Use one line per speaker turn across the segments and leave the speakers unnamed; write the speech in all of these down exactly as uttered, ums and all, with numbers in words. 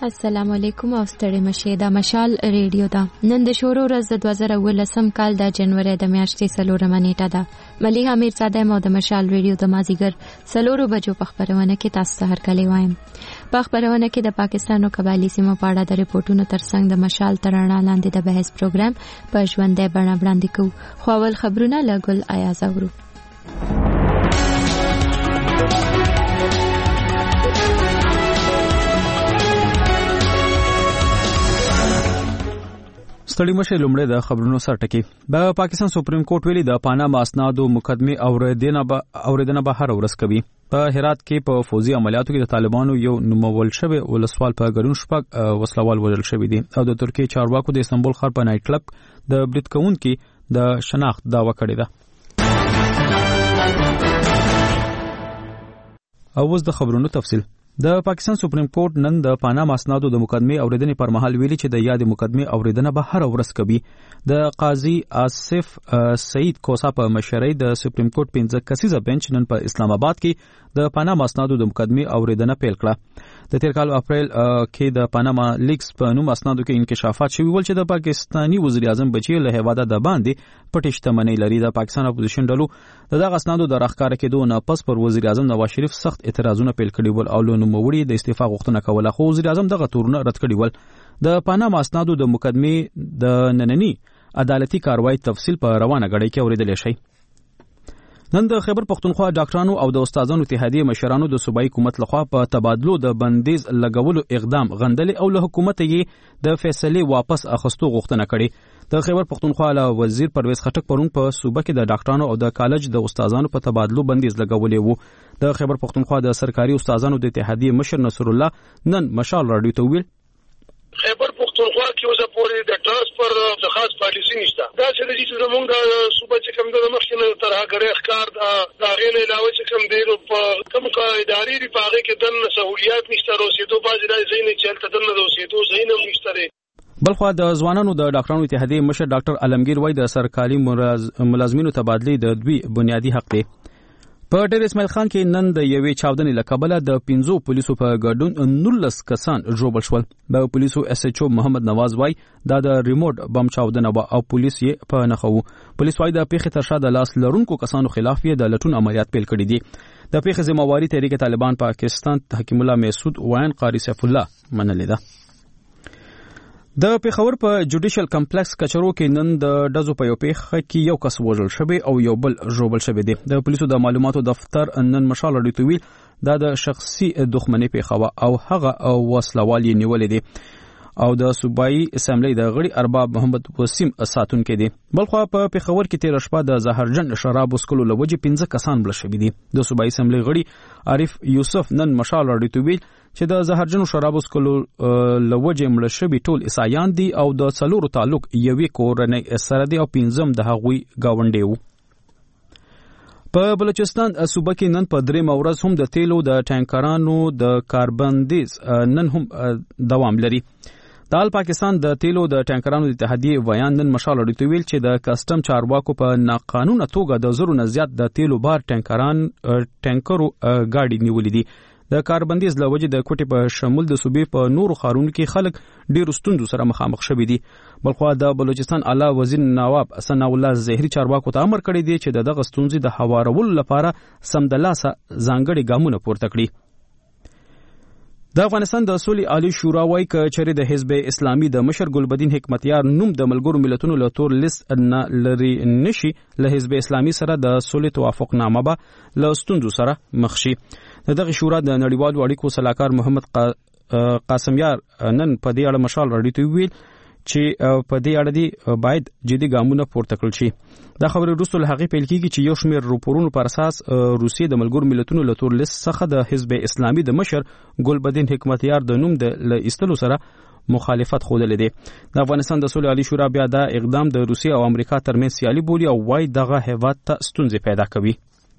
السلام علیکم او ستړي مشه دا مشال ریډیو دا نن د شورو ورځ د دوه زره ولسم کال د جنوري د میاشتې څلورمه نیټه ده. مليحه میرزاده مو د مشال ریډیو د مازیګر څلورو بجو په خبرونه کې تاسو ته هرکلی وایم. په خبرونه کې د پاکستان او قبایلی سیمو په اړه د ریپورتونو ترڅنګ د مشال ترانه لاندې د بحث پروګرام په ژوندۍ بڼه وړاندې کوو. خو اول خبرونه لګل آیاز اورو.
ستړي مشه لومړی د خبرونو سر ټکی. د پاکستان سپریم کورټ ویلي د پاناما اسنادو مقدمه اوریدنه به اوریدنه به هر ورځ کوي. په هرات کې په فوزي عملیاتو کې د طالبانو یو نومول شوی ولسوال په ګډون شپږ وسلوال وژل شوی دي او د ترکیه چارواکو د استنبول ښار په نایټ کلب د برید کوونکو د شناخت دعوه کړې ده. او اوس د خبرونو تفصیل. د پاکستان سپریم کورټ نن د پاناما اسنادو د مقدمه اوریدنې پر مهال ویلي چې د یاد مقدمه اوریدنه به هر ورځ کوي. د قاضي آصف سعید کوسا په مشرۍ د سپریم کورټ پنځه کسیزه بنچ نن په اسلام آباد کې د پاناما اسنادو د مقدمه اوریدنه پیل کړه. د تیر کال اپریل کې د پاناما لیکس په نوم اسنادو کې انکشافات شوي ول چې د پاکستانی وزیر اعظم بچي له هواده د باندې پټ شتمنۍ لري. د پاکستان اپوزیشن ډلو د دغه اسنادو د راښکاره کېدو نه پس پر وزیر اعظم نواز شریف سخت اعتراضونه پیل کړي ول او له نوموړي د استعفا غوښتنه کوله، خو وزیر اعظم دغه تورونه رد کړي ول. د پاناما اسنادو د مقدمې د نننی عدالتي کاروایی تفصیل په روانه غړۍ کې اوریدل شي. نن د خیبر پختونخوا ډاکټرانو او د استادانو اتحادیه مشرانو د صوبایي حکومت لخوا په تبادلو د بندیز لګولو اقدام غندلې او له حکومت یې د فیصلې واپس اخستو غوښتنه کړې. د خیبر پختونخوا له وزیر پرویز خټک پرون په صوبه کې د ډاکټرانو او د کالج د استادانو په تبادلو بندیز لګولې وو. د خیبر پختونخوا د سرکاري استادانو د اتحادیه مشر نصر الله نن مشال راډیو ته ویل
خیبر پختونخوا کې اوسه پورې د ترانسفر د خاص پالیسي نشته. دا چې د دې زمونږ د صوبه چې کوم د مخکنه طرحه غړي ښکار دا غیر علاوه چې کوم دی په کوم کا اداري دی په هغه کې دنه سہولیات نشته. روسیدو باز د زین چلته دنه روسیدو زین هم نشته.
بلخوا د ځوانانو د ډاکټرانو اتحادیه مشر ډاکټر علمگیر وای د سرکاري ملازمینو تبادلې د دوی بنیادی حق دی. په ډیر اسماعیل خان کې نن د یوې چاودنې له کبله د پنځو پولیسو په ګډون نولس کسان ژوبل شول. د پولیسو اس ایچ او محمد نواز وای دا د ریموټ بم چاودنه و او پولیس یې په نخو. پولیس وای د پیښې تر شا د لاس لرونکو کسانو خلاف یې د لټون عملیات پیل کړي دي. د پیښې ذمہواری تحریک طالبان پاکستان حکیم الله مسعود وین قاری سیف الله منلې ده. د پیښور په جوډیشل کمپلیکس کچرو کې نن د ډزو په یو پیښه کې یو کس وژل شوی او یو بل ژوبل شوی دی. د پولیسو د معلوماتو دفتر نن مشال راډیو ته ویل دا د شخصي دښمنۍ پیښه وه او هغه وسلوال یې نیولې دي او د صوبایي اسمبلی د غړي ارباب محمد وسیم ساتونکي دي. بلخوا په پیښور کې تیر شپه د زهرجن شراب وسکلو لوجه پنځه کسان بل شوي دي. د صوبایي اسمبلی غړي عارف یوسف نن مشال راډیو ته ویل چې د زهرجن شراب وسکلو لوجه مړ شوي ټول عیسایان دي او د څلورو تعلق یوې کورنۍ سره دی او پنځم د هغوی ګاونډي وو. په بلوچستان صوبه کې نن په درېمه ورځ هم د تیلو د ټانکرانو د کاربندیز نن هم دوام لري. د آل پاکستان د تیلو د ټانکرانو د اتحادیې ویان نن مشال راډیو ویل چې د کسټم چارواکو په ناقانونه توګه د زرو نه زیات د تیلو بار ټانکران ټانکرو گاډي نیولې دي. د کاربندیز له وجې د کوټې په شمول د صوبې په نورو ښارونو کې خلک ډېرو ستونزو سره مخامخ شوي دي. بلخوا د بلوچستان اعلی وزیر نواب ثناء الله زهري چارواکو ته امر کړی دی چې د دغه ستونزې د هوارولو لپاره سمدلاسه ځانګړي ګامونه پورته کړي. د افغانستان د سولې عالی شورا وايي چې چېرې د حزب اسلامي د مشر ګلبدین حکمتیار نوم د ملګرو ملتونو له تور لیست نه لري نشي له حزب اسلامي سره د سولې توافق نامه به له ستونزو سره مخ شي. دغه شورا د نړیوالو اړیکو صلاحکار محمد قاسمیار نن په دې اړه مشال راډیو ته ویل چې په دې اړه دی باید جدي ګامونه پورته کړل شي. دا خبره وروسته له هغې پیل کیږي چې یو شمېر راپورونو پر اساس روسیې د ملګرو ملتونو له تور لیست څخه د حزب اسلامي د مشر ګلبدین حکمتیار د نوم د ایستلو سره مخالفت ښودلی دی. د افغانستان د سولې عالی شورا بیا دا اقدام د روسیې او امریکا ترمنځ سیالي بولي او وايي دغه هیواد ته ستونزې پیدا کوي.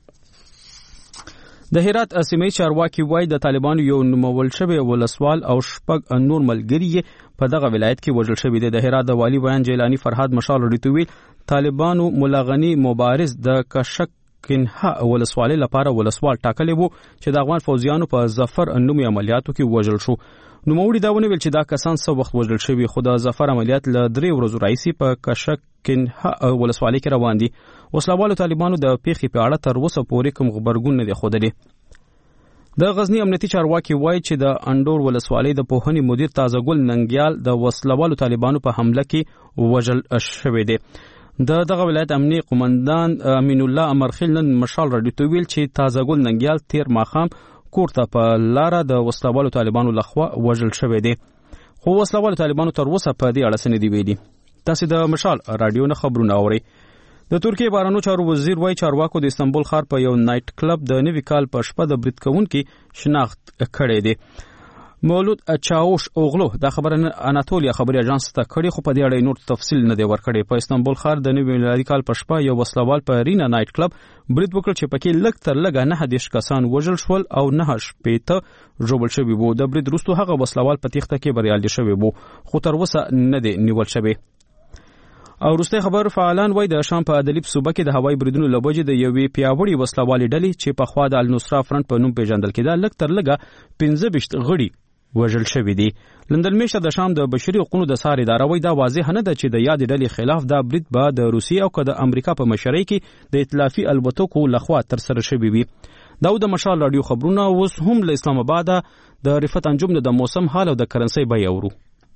د هرات سیمې چارواکي وایي د طالبانو یو نومول شوی ولسوال او شپږ نور ملګري په دغه ولایت کې وژل شوي دي. د هرات د والی بیان جیلانی فرهاد مشال راډیو ته ویل طالبانو ملا غنی مبارز د کشک کنها ولسوالۍ لپاره ولسوال ټاکلی وو چې د افغان فوجیانو په ظفر نومي عملیاتو کې وژل شو. نوموړي دا ونیول چې دا کسان څه وخت وژل شوي، خو د ظفر عملیات له درې ورځو راهیسې په کشک کنها ولسوالۍ کې روان دي. وسلوالو طالبانو د پیښې په اړه تر اوسه پورې کوم خبرګون نه دی ښودلی. د غزنی امنیتي چارواکي وایي چې د انډور ولسوالۍ د پوهنې مدیر تازهګل ننګیال د وسلوالو طالبانو په حمله کې وژل شوی دی. د دغه ولایت امنیتي قومندان امین الله امرخیل نن مشال راډیو ته ویل چې تازهګل ننګیال تیر ماښام کور ته په لاره د وسلوالو طالبانو لخوا وژل شوی دی، خو وسلوالو طالبانو تر اوسه په دې اړه څه نه دي ویلي. تاسو د مشال راډیو نه خبرونه اورئ. د ترکیه بهرنیو چارو وزیر وایي چارواکو د استنبول ښار په یو نایټ کلب د نوي کال په شپه د برید کوونکي شناخت کړی دی. مولود چاوش اوغلو دا خبره اناتولیا خبري اژانس ته کړي، خو په دې اړه نور تفصیل نه دی ورکړی. په استنبول ښار د نوي میلادي کال په شپه یو وسلوال په رینا نایټ کلب برید وکړ چې پکې لږ تر لږه نه دېرش کسان وژل شول او نه شپېته ژوبل شوي وو. د برید وروسته هغه وسلوال په تیښته کې بریالی شوی وو، خو تر اوسه نه دی نیول شوی. او وروستی خبر فعالان وایي د شام په ادلیب صوبه کې د هوایي بریدونو له وجې د یوې پیاوړې وسلوالې ډلې چې پخوا د النصرا فرنټ په نوم پیژندل کېده لږ تر لږه پنځه ویشت غړي وژل شوي دي. لندن میشته د شام د بشري حقوقو د څار اداره وایي دا واضح نه ده چې د یادې ډلې خلاف دا برید به د روسیې او که د امریکا په مشرۍ کې د ائتلافي الوتکو لخوا ترسره شوي وي. دا د مشال راډیو خبرونه اوس هم له اسلام آباده د رفت انجم د موسم حال او د کرنسۍ بیه اورو.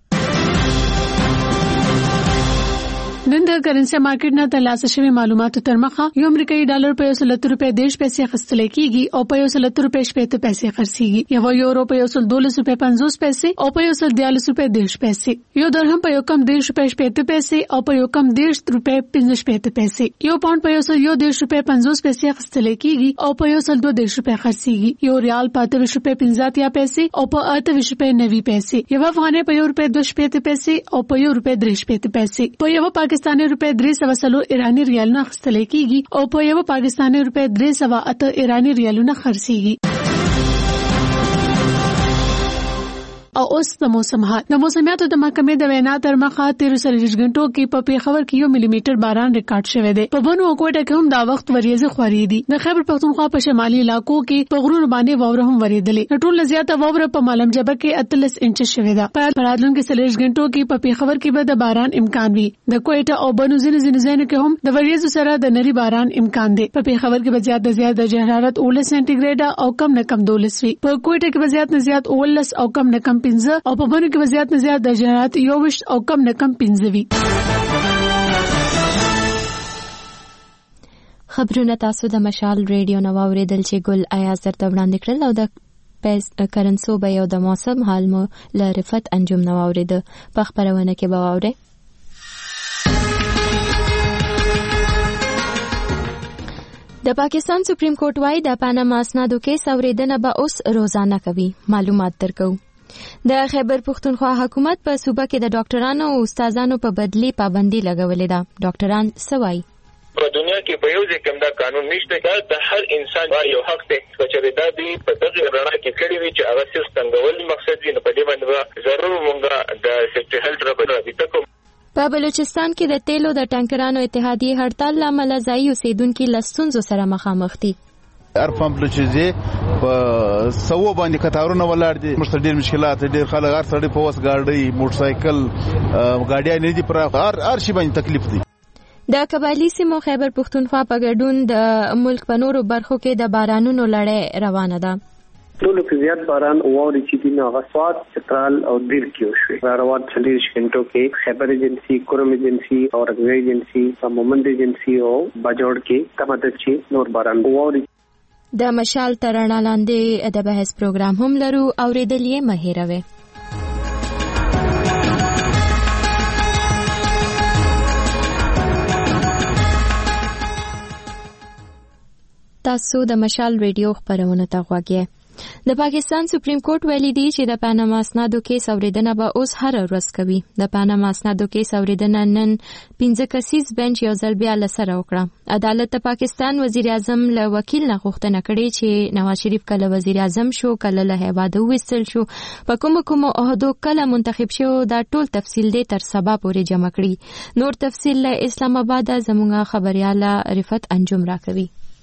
نن د کرنسي مارکیټ نه ترلاسه شوی معلوماتو تر مخه یو امریکایي ډالر په یو سل روپے دیش پیسې خرڅل کیږي او په یو سل روپے شپږ پیسې خرڅيږي. یو یورو په یو سل دولس روپے پنځوس پیسې او په یو سل دیالس روپے دیش پیسې. یو درهم په یو کم دیش روپے شپږ پیسې او په یو کم دیش روپے پنځه شپږ پیسې. یو پاوند په یو سل یو دیش روپے پنځوس پیسې خرڅل کیږي او په یو سل دوه دیش روپے خرڅيږي. یو ریال په اته روپے پنځه پیسې او په اته روپے نوي پیسې. یو افغانۍ په یو روپے دوه شپږ پیسې او په یو روپے درې شپږ پیسې. په یو پاکستاني روپے درې سوه څلور ایرانی ریالونه اخیستل کیږي او په یو پاکستاني روپے درې سوه اته ایرانی ریالونه خرڅيږي. او اوس د موسم حال. د موسمیاتو د محکمې د وینا تر مخه تیر سلویښت غنټو کې په پیښور کې یو ملي میټر باران ریکارډ شوی دی. په بنو او کوټه کې هم دا وخت وریځې خوري دي. د خیبر پختونخوا په شمالي علاقو کې په غرونو باندې واوره هم وریدلې. ټول زیاته واوره په مالم جبه کې اتلس انچ شوی ده. په راتلونکي سلویښت غنټو کې په پیښور کې به د باران امکان وي. د کوټه او بنو ځینې ځینې ځایونو کې هم د وریځو سره د نری باران امکان دی. په پیښور کې به زیات زیات درجه حرارت اوولس سانتي او کم نه کم دولس وي. په کوټه کې به زیات زیات اوولس او کم نه کم پنځه او په بنو کې به زیات زیات درجه حرارت یوویشت او کم نه کم پنځه وي.
خبرونه تاسو د مشال ریډیو نو اوریدل چې ګل ایاز درته وړاندې کړل او د پیس کرنسو به یو د موسم حال مو له رفت انجم نو اورید په خبرونه کې به واورئ. د پاکستان سپریم کورټ وايي د پاناما اسنادو کیس اوریدنه به اوس روزانه کوي. معلومات درکو. د خیبر پختونخوا حکومت په صوبه کې د ډاکټرانو او استادانو په بدلی پابندي لګولې ده. ډاکټران سوای
په دنیا کې په یو ځای کې دا قانون نشته دا د هر انسان یو حق دی چې دا دی په دغه رڼا کې کړی وي چې هغه څه څنګه مقصد وي. په دې باندې ضرور مونږه د سیفټي هیلث رابطه کوو.
په بلوچستان کې د تیلو د ټانکرانو اتحادیه هړتال لامل ځای اوسیدونکو لستونزو سره مخامخ دي.
هر پمپ لچې په سو باندې کتارونه ولاړ دي. مشته ډېر مشکلات ډېر خلک هر سړی په وس گاډي موټر سایکل گاډي نه دي پر هر هر شي باندې تکلیف دي.
د قبایلی سیمو خیبر پختونخوا په ګډون د ملک په نورو برخو کې د بارانونو لړۍ روانه ده.
ټولو کې زیات باران ووري چې دینه غسوات چترال او دیر کې وشوي. راروان چلیش غنټو کې خیبر ایجنسی، کورم ایجنسی او رغوی ایجنسی، مومند ایجنسی او باجوړ کې تمدچي نور باران ووري.
د مشال ترانه لاندې د بحث پروګرام هم لرو اوریدل یې مه هېروئ. تاسو د مشال ریډیو خبرونه ته غوږ یې. د پاکستان سپریم کورټ ویلي دی چې د پاناما اسنادو کیس اوریدنه به اوس هر ورځ کوي. د پاناما اسنادو کیس اوریدنه نن پنځه کسیز بنچ یو ځل بیا لسره وکړه. عدالت د پاکستان وزیر اعظم له وکیل نه غوښتنه کړې چې نواز شریف کله وزیر اعظم شو، کله له هیواده وستل شو، په کوم کوم عہدو کله منتخب شو، دا ټول تفصیل دې تر سبا پورې جمع کړي. نور تفصیل له اسلام آباد زموږه خبرياله رفت انجم راکوي.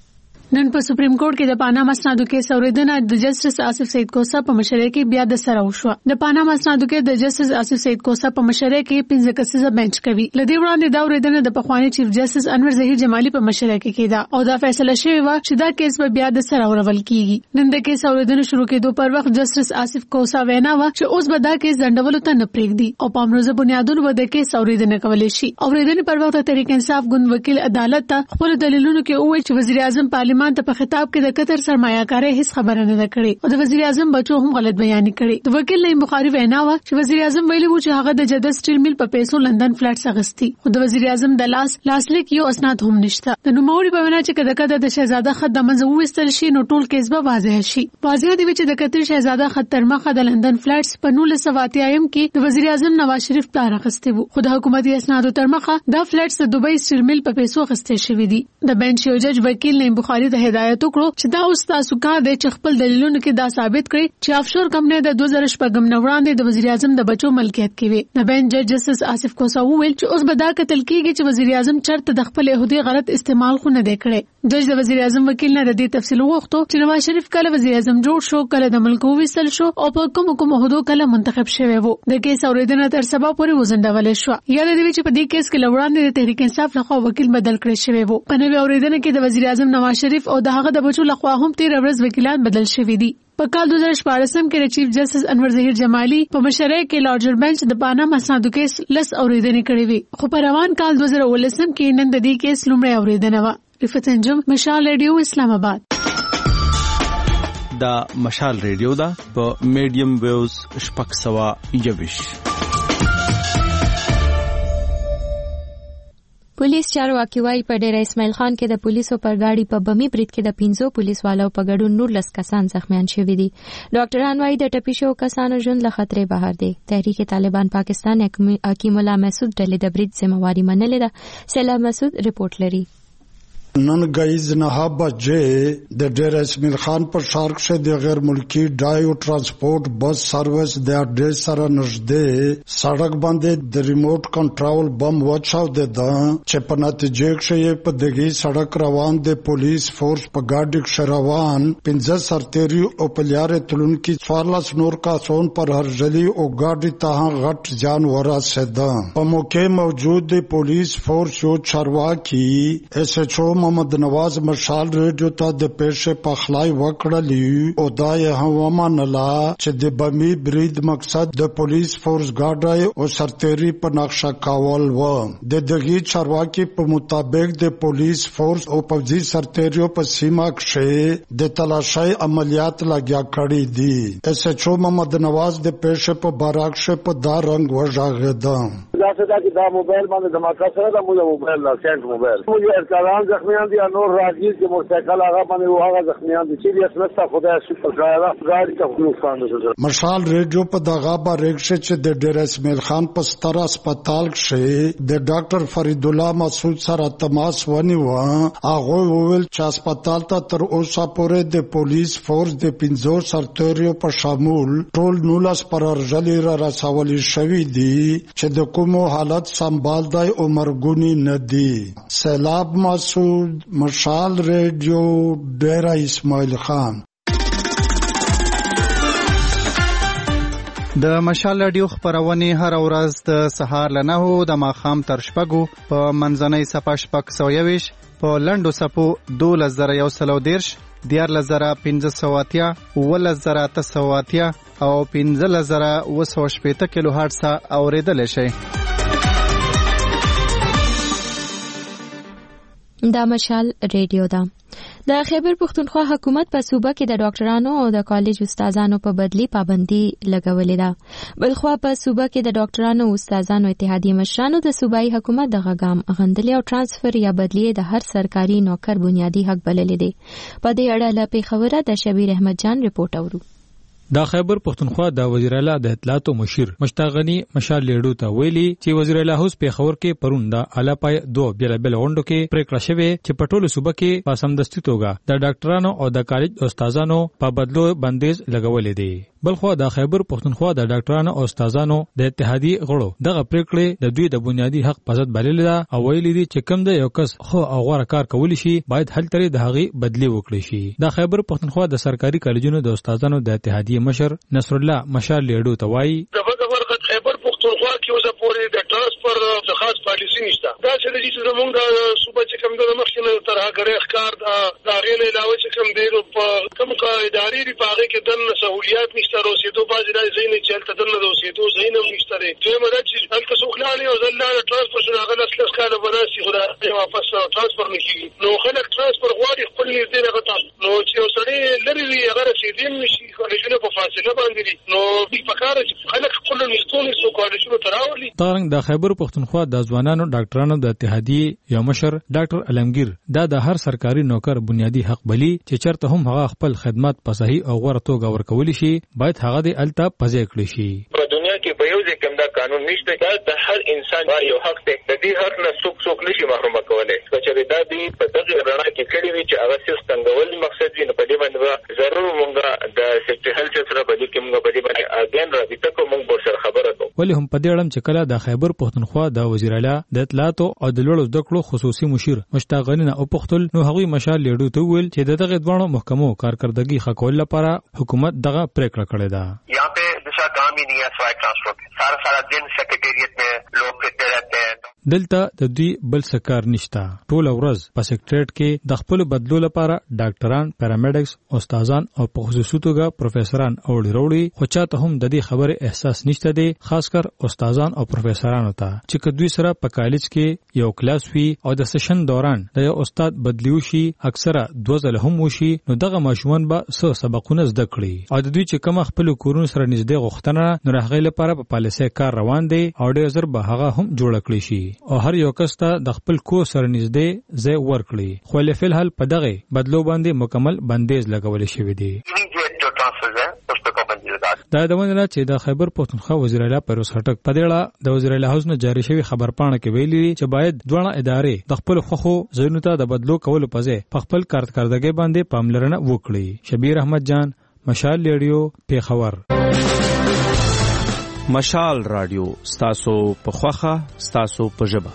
نن په سپریم کورټ کې د پاناما اسنادو کیس اوریدنه د جسټس آصف سعید کوسا په مشرۍ کې بیا د سره وشو. د پاناما اسنادو کې د جسټس آصف سعید کوسا په مشرۍ کې پنځه کسیزه بنچ کوي. لدی وړاندې دا اوریدنه د پخوانی چیف جسټس انور ظهیر جمالي په مشرۍ کې کېده او دا فیصله شوی و چې دا کیس به بیا د سره ورول کیږي. نن د کیس اوریدنه شروع کېدو پر وخت جسټس آصف کوسا وینا و چې اوس به دا کیس ځنډولو ته نه پرېږدي او په امروزه بنیادونو به د کیس اوریدنه کولی شي. اوریدنه پر وخت تحریک انصاف ګوند وکیل عدالت ته خپل دلیلونو کې وویل چې وزیر اعظم پارلیمان ته په خطاب کې د قطر سرمایه‌کاري هیڅ خبره نه کړې او د وزیر اعظم بچو هم غلط بیان کړي. د وکیل نعیم بخاری وینا و چې وزیر اعظم ویلي و چې هغه د جده سټیل میل په پیسو لندن فلټس اغستی او د وزیر اعظم د لاس لاسلیک یو اسناد هم نشته. د نوموړي په وینا چې کله کده د شهزاده خط د منځ وویستل شي نو ټول کیس به واضح شي. واضح دی چې د قطر شهزاده خط تر مخه د لندن فلټس په نولس سوه اتیا کې د وزیر اعظم نواز شریف پلار اخیستی وو خو د حکومتي اسنادو تر مخه دا فلټس د دوبۍ سټیل میل په پیسو اخیستل شوی دي. د بنچ یو جج وکیل نعیم بخاری ته هدایت وکړو چې دا اوس تاسو کا د خپل دلیلونو کې دا ثابت کړي چې افشور کمپنۍ د دوه زره شپږ نه وړاندې د وزیر اعظم د بچو ملکیت کې وي. د بنچ جج جسټس آصف کوسا وویل چې اوس به دا کتل کیږي چې وزیر اعظم چرته د خپل یهودي غلط استعمال خو نه دی کړی. جج د وزیر اعظم وکیل نه ردی تفصیل وغوښتو چې نواز شریف کله وزیر اعظم جوړ شو کله د ملک وویستل شو او په کوم کوم عہدو کله منتخب شوی وو. د کیس اوریدنه تر سبا پورې وزندول شو. یاد دی چې په دې کیس کې لوړاندې د تحریک انصاف لخوا وکیل بدل کړی شوی وو. په نوې اوریدنه کې د وزیر اعظم نواز شریف او د هغه د بچو لخوا هم تیر ورځ وکیلان بدل شوی دي. په کال دوه زره شپاړس کې د چیف جسټس انور ظهیر جمالي په مشرۍ کې لارجر بنچ د پاناما اسنادو کیس لس اوریدنې کړې وي خو په روان کال دوه زره ولس کې نن د دې کیس لومړی اوریدنه و. رفعت انجم، مشال ریډیو، اسلام آباد.
دا مشال ریډیو دا په میډیم ویوز شپږ سوه یوویش.
پولیس چارواکي وايي په ډیره اسماعیل خان کې د پولیسو پر گاډي په بمی برید کې د پنځو پولیسوالو په ګډون نولس کسان زخمیان شوي دي. ډاکټران وايي د ټپي شوو کسانو ژوند له خطرې بهر دی. تحریک طالبان پاکستان حکیم الله مسعود ډلې د برید ذمہواری منلې ده. سیلا مسعود رپورټ لري.
نن گئیز نها بجے د ډیر اسماعیل خان پر شارک سے د غیر ملکی ډایو ټرانسپورت بس سروس د اډې سره نږدې سړک باندې د ریموټ کنټرول بم وچاو د چې په نتیجه کې په دغه سړک روان د پولیس فورس په گاډي کې روان پنځه سرتيري او پلیاره تلونکي څوارلس نور کاسون پر هرجلی او گاډي ته غټ جان ورسېده. په موقع موجود د پولیس فورس یو چارواکي ایس ایچ او محمد نواز مشال ریډیو ته د پیښې پخلای وکړلی او دا یې هم ومنله چې د بمی برید مقصد د پولیس فورس ګاډي او سرتيري په نقشه کول و. د دغه چارواکي په مطابق د پولیس فورس او پوځي سرتيريو په سیمه کې د تلاشۍ عملیات لګیا کړي دي. ایس ایچ او محمد نواز د پیښې په باراک شه په دا رنگ وژاغه
دا څه دا چې دا موبایل باندې دماکا سره دا موږ موبایل لا سنت موبایل موږ ارکان زخمیان دي نور راځي چې موټرسایکل هغه باندې هغه زخمیان دي چې یې سمستا خدای شکر غواړه غاړي ته نقصان نه.
مشال ریډیو په دغه باندې چې د ډیر اسماعیل خان په ستر هسپتال کې د ډاکټر فرید الله مسعود سره تماس ونیو. هغه وویل چې هسپتال ته تر اوسه پورې د پولیس فورس د پنځو سرتيريو په شامل ټول نولس پر ارجلی را رسول شوی دي چې د کومو حالت سنبال دی او مرګونی نه دي. سیلاب مسعود، مشال ریډیو، ډیره اسماعیل خان.
د مشال رادیو خبرونه هر ورځ د سهار له نهو د ماښام تر شپږو په منځنۍ صفه شپږ سوه یوویش په لنډو صفو دولس زره یو سل او دېرش دیارلس زره پنځه سوه اتیا اوولس زره اته سوه اتیا او پنځلس زره اوه سوه شپېته کیلو هرټز اورېدلی شئ.
دا مشال ریډیو ده. د خیبر پختونخوا حکومت په صوبه کې د ډاکټرانو او د کالج استادانو په بدلی پابندي لګولې ده. بلخوا په صوبه کې د ډاکټرانو او استادانو اتحادیې مشرانو د صوبایي حکومت د غږام غندلې او ترانسفر یا بدلی د هر سرکاري نوکر بنیادی حق بللې دي. په دې اړه له پیښوره د شبیر احمد جان رپورټ اورو.
دا خیبر پختونخوا د وزیر اعلی د اطلاعات مشیر مشتاق غنی مشال لیډو ته ویلي چې وزیر اعلی هوس پیښور کې پرون د اعلی پای دوه بیل بیل غونډو کې پریکړه شوه چې په ټولو صوبه کې په سمدستي توګه د ډاکټرانو او د کالج استادانو په بدلو بندیز لګولې دي.
بلخو د خیبر پښتونخوا د ډاکټرانو او استادانو د اتحادیې غړو دغه پریکړې د دوی د بنیادی حق په ضد بللې ده او ویلي دي چې کوم د یو کس خو او غوړه کار کولی شي باید هل ترې د هغې بدلی وکړي شي. د خیبر پښتونخوا د سرکاري کالجونو د استادانو د اتحادیې مشر نصر الله مشال لیډو ته وایي
خیبر پختونخوا کې اوسه پورې د ترانسفر د خاص پالیسي نشته. دا چې د دې زمونږ د صوبه چې کوم د مخکنه ترهګري ښکار دا غیر علاوه چې کوم دی په کوم کا اداري دی په هغه کې دنه سہولیات نشته. روسیدو باز د زین چې هلته دنه د روسیدو زین هم نشته دی. چې مده چې هلته سوخلانه او زلاله ترانسفر شنه هغه لس کاله بناسي خدای واپس ترانسفر نشي. نو خلک ترانسفر غواړي خپل نږدې هغه ته نو چې وسړي لري وي هغه رسیدل نشي کالجونه په فاصله باندې دي. نو په پکار چې خلک خپل نږدې
تارنګ د خیبر پښتونخوا د ځوانانو ډاکټرانو د اتحادیې یو مشر ډاکټر علمگیر دا د هر سرکاري نوکر بنیادی حق بلی چې چرته هم هغه خپل خدمات په صحیح او غوړه توګه ورکول شي باید هغه د الته پځې کړی شي.
په دنیا کې په یو ځای کې دا قانون نشته چې د هر انسان یو حق دی. د دې حق نه څوک څوک نشي محروم کولای. چې دا دی په دغه رڼا کې کړي وي چې هغه څه څنګهول مقصد وي. په دې باندې ضرور مونږه د سیکټر هیلث سره په دې کې مونږ په دې باندې اګین راځي ته کوم سره خبره کوو.
ولی هم په دې اړه چې کله د خیبر پښتونخوا د وزیر اعلی د اطلاعات او د لوړو زده کړو خصوصي مشیر مشتاق غنی او پختل نو هغوی مشال لیډو ته ویل چې د دغه دوه محکمو کارکردګي خکول لپاره حکومت دغه پریکړه کړې ده.
یہاں پہ دوسرا کام ہی نہیں ہے سوائے ٹرانسپورٹ. سارا سارا دن سیکریٹریٹ میں لوگ پھرتے رہتے ہیں.
دلته د دوی بل سکار نشته. ټول ورځ په سیکریټریټ کې د خپل بدلو لپاره ډاکټران، پیرامیډکس، استادان او په خصوصي توګه پروفیسوران او ډیروړي خو چاته هم د دې خبره احساس نشته دی، خاص کر استادان او پروفیسورانو ته چې کدوې سره په کالج کې یو کلاس وي او د سیشن دوران د یو استاد بدلیو شي اکثره دوه ځله هم وشي نو دغه ماشومان به څه سبقونه زده کړي او د دوی چې کوم خپل کورونو سره نږدې غوښتنه نو هغه لپاره په پالیسي کار روان دی او ډېر زر به هغه هم جوړ کړی شي او هر یو کس ته د خپل کور سره نږدې ځای ورکړي. خو لفل حل په دغه بدلو باندې مکمل بندیز لګول شوی دی. دا د ونه چې د خیبر پښتونخوا وزیر اعلی پیروز خټک په دې اړه د وزیر اعلی هاوس نه جاری شوی خبر پاڼه کې ویلي چې باید دوه ادارې د خپل خوخو ځینو ته د بدلو کولو په ځای په خپل کارکردګي باندې پاملرنه وکړي. شبیر احمد جان، مشال ریډیو، پیښور.
مشال رادیو ستاسو په خوخه ستاسو په ژبه.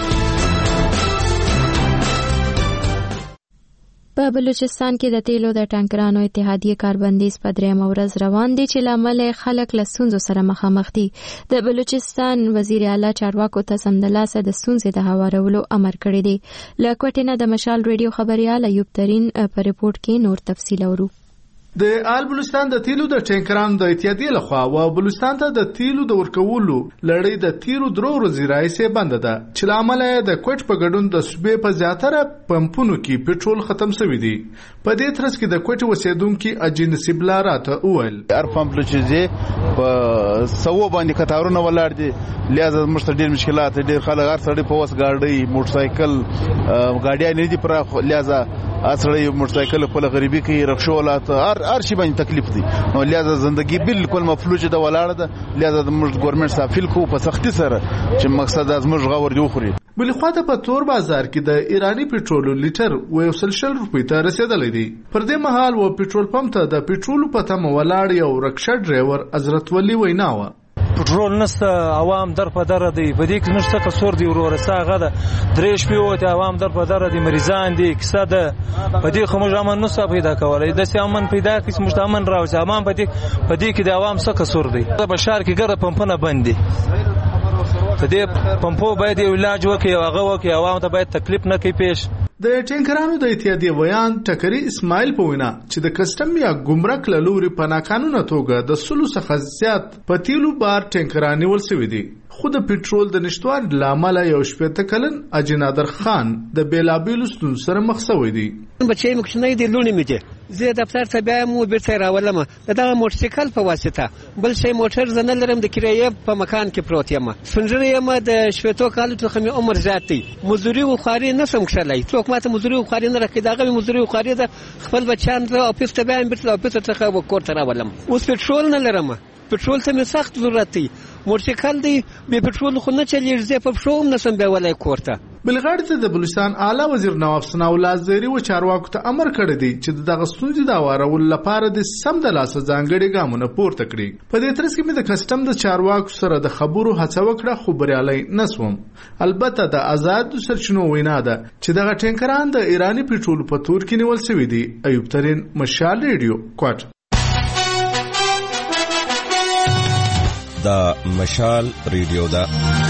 په بلوچستان کې د تیلو د ټانکرانو اتحادیې کاربندیز په درېیمه ورځ روان دي چې لامل خلک له ستونزو سره مخامخ دي. د بلوچستان وزیر اعلی چارواکو ته سمدلاسه د ستونزې د هوارولو امر کړی دی. له کوټې نه د مشال ریډیو خبريال ایوب ترین په ریپورت کې نور تفصیل اورو.
د آل بلوچستان د تیلو د ټینکرانو د اتحادیې لخوا و بلوچستان ته د تیلو د ورکولو لړۍ د تیرو درو ورځې راهیسې بند ده چې له امله د کوټ په ګډون د صوبې په زیاتره پمپونو کې پټرول ختم شوی دی. په دې ترڅ کې د کوټ اوسیدونکو اجي نصیب الله راته وویل
هر پمپ لچې په سوو باندې کتارونه ولاړ دي لہذا موږ ډېر مشکلات ډېر خلک هر سړی په وس गाड़ी موټرسایکل गाड़ियां نه دي پر لہذا اصلي موټرسایکل په غریبي کې رخصو ولات هر هر شي باندې تکلیف دي نو لہذا زندگی بالکل مفلوج ده ولاړه ده لہذا موږ ګورنمنت صافل کو په سختي سره چې مقصد از موږ غوړ دی خوري.
بل خواته په تور بازار کې د ایرانی پټرول لیټر و یو سل شل روپۍ ته رسیدلې دي. پر دې مهال و پټرول پمپ ته د پټرول په تمه ولاړ یو رکشا ډرایور حضرت ولی ویناوه
پټرول نسته عوام در په در دي په دې کې نشته قصور دی ورور ساغه ده درې شپې وته عوام در په در دي مریضان دي کیسه ده په دې خو موږ امن نو پیدا کولای د سیمن پیدا کیس مشتمن راوځي عوام په دې په دې کې د عوام څه قصور دی په بشار کې ګره پمپونه بند دي په دې پمپو باید علاج وکړي او هغه وکړي عوام ته باید تکلیف نه کوي پیش.
د ټینکرانو د اتحادیې ویان ټکری اسماعیل په وینا چې د کسټم یا ګمرک له لوري په ناقانونه توګه د سلو څخه زیات په تیلو بار ټینکران ول شوی دي. خو د پټرول د نشټوالي لامل یو شپږ کلن اجي نادر خان د بیلابیلو ستونزو سره مخ شوی دی.
بچي مخنی دی لونی میته زه دفتر ته بیا مو بیرته راولم دغه موټرسایکل په واسطه بل شي موټر زنه لرم د کرایه په مکان کې پروت یم سنجری یم د شپږ کالو څخه می عمر زیاتې مزوري او خاري نسم کړلای څوک ماته مزوري او خاري نه راکې دغه مزوري او خاري د خپل بچان ته اپیس ته بیا بیرته اپیس ته وکړ ته راولم اوس پټرول نه لرم پټرول ته می سخت ضرورت دی موټرسایکل دی به پټرول خو نه چلیږي زه په شوم نسم به ولای کوړه
بلغړ ته د بلوچستان اعلی وزیر نواب ثناء الله زهري و چارواکو ته امر کړی دی چې دغه ستونزې د وارول لپاره د سم د لاسه ځانګړي ګامونه پورته کړي. په دې ترڅ کې مې د کسټم د چارواکو سره د خبرو هڅه وکړه خو بریالي نسوم. البته د آزاد سرچینو وینا ده چې دغه ټینکران د ایرانی پټرول په تور کې نیول شوی دی. ایوب ترين، مشال ریډیو، کوټ.
دا مشال ریډیو دا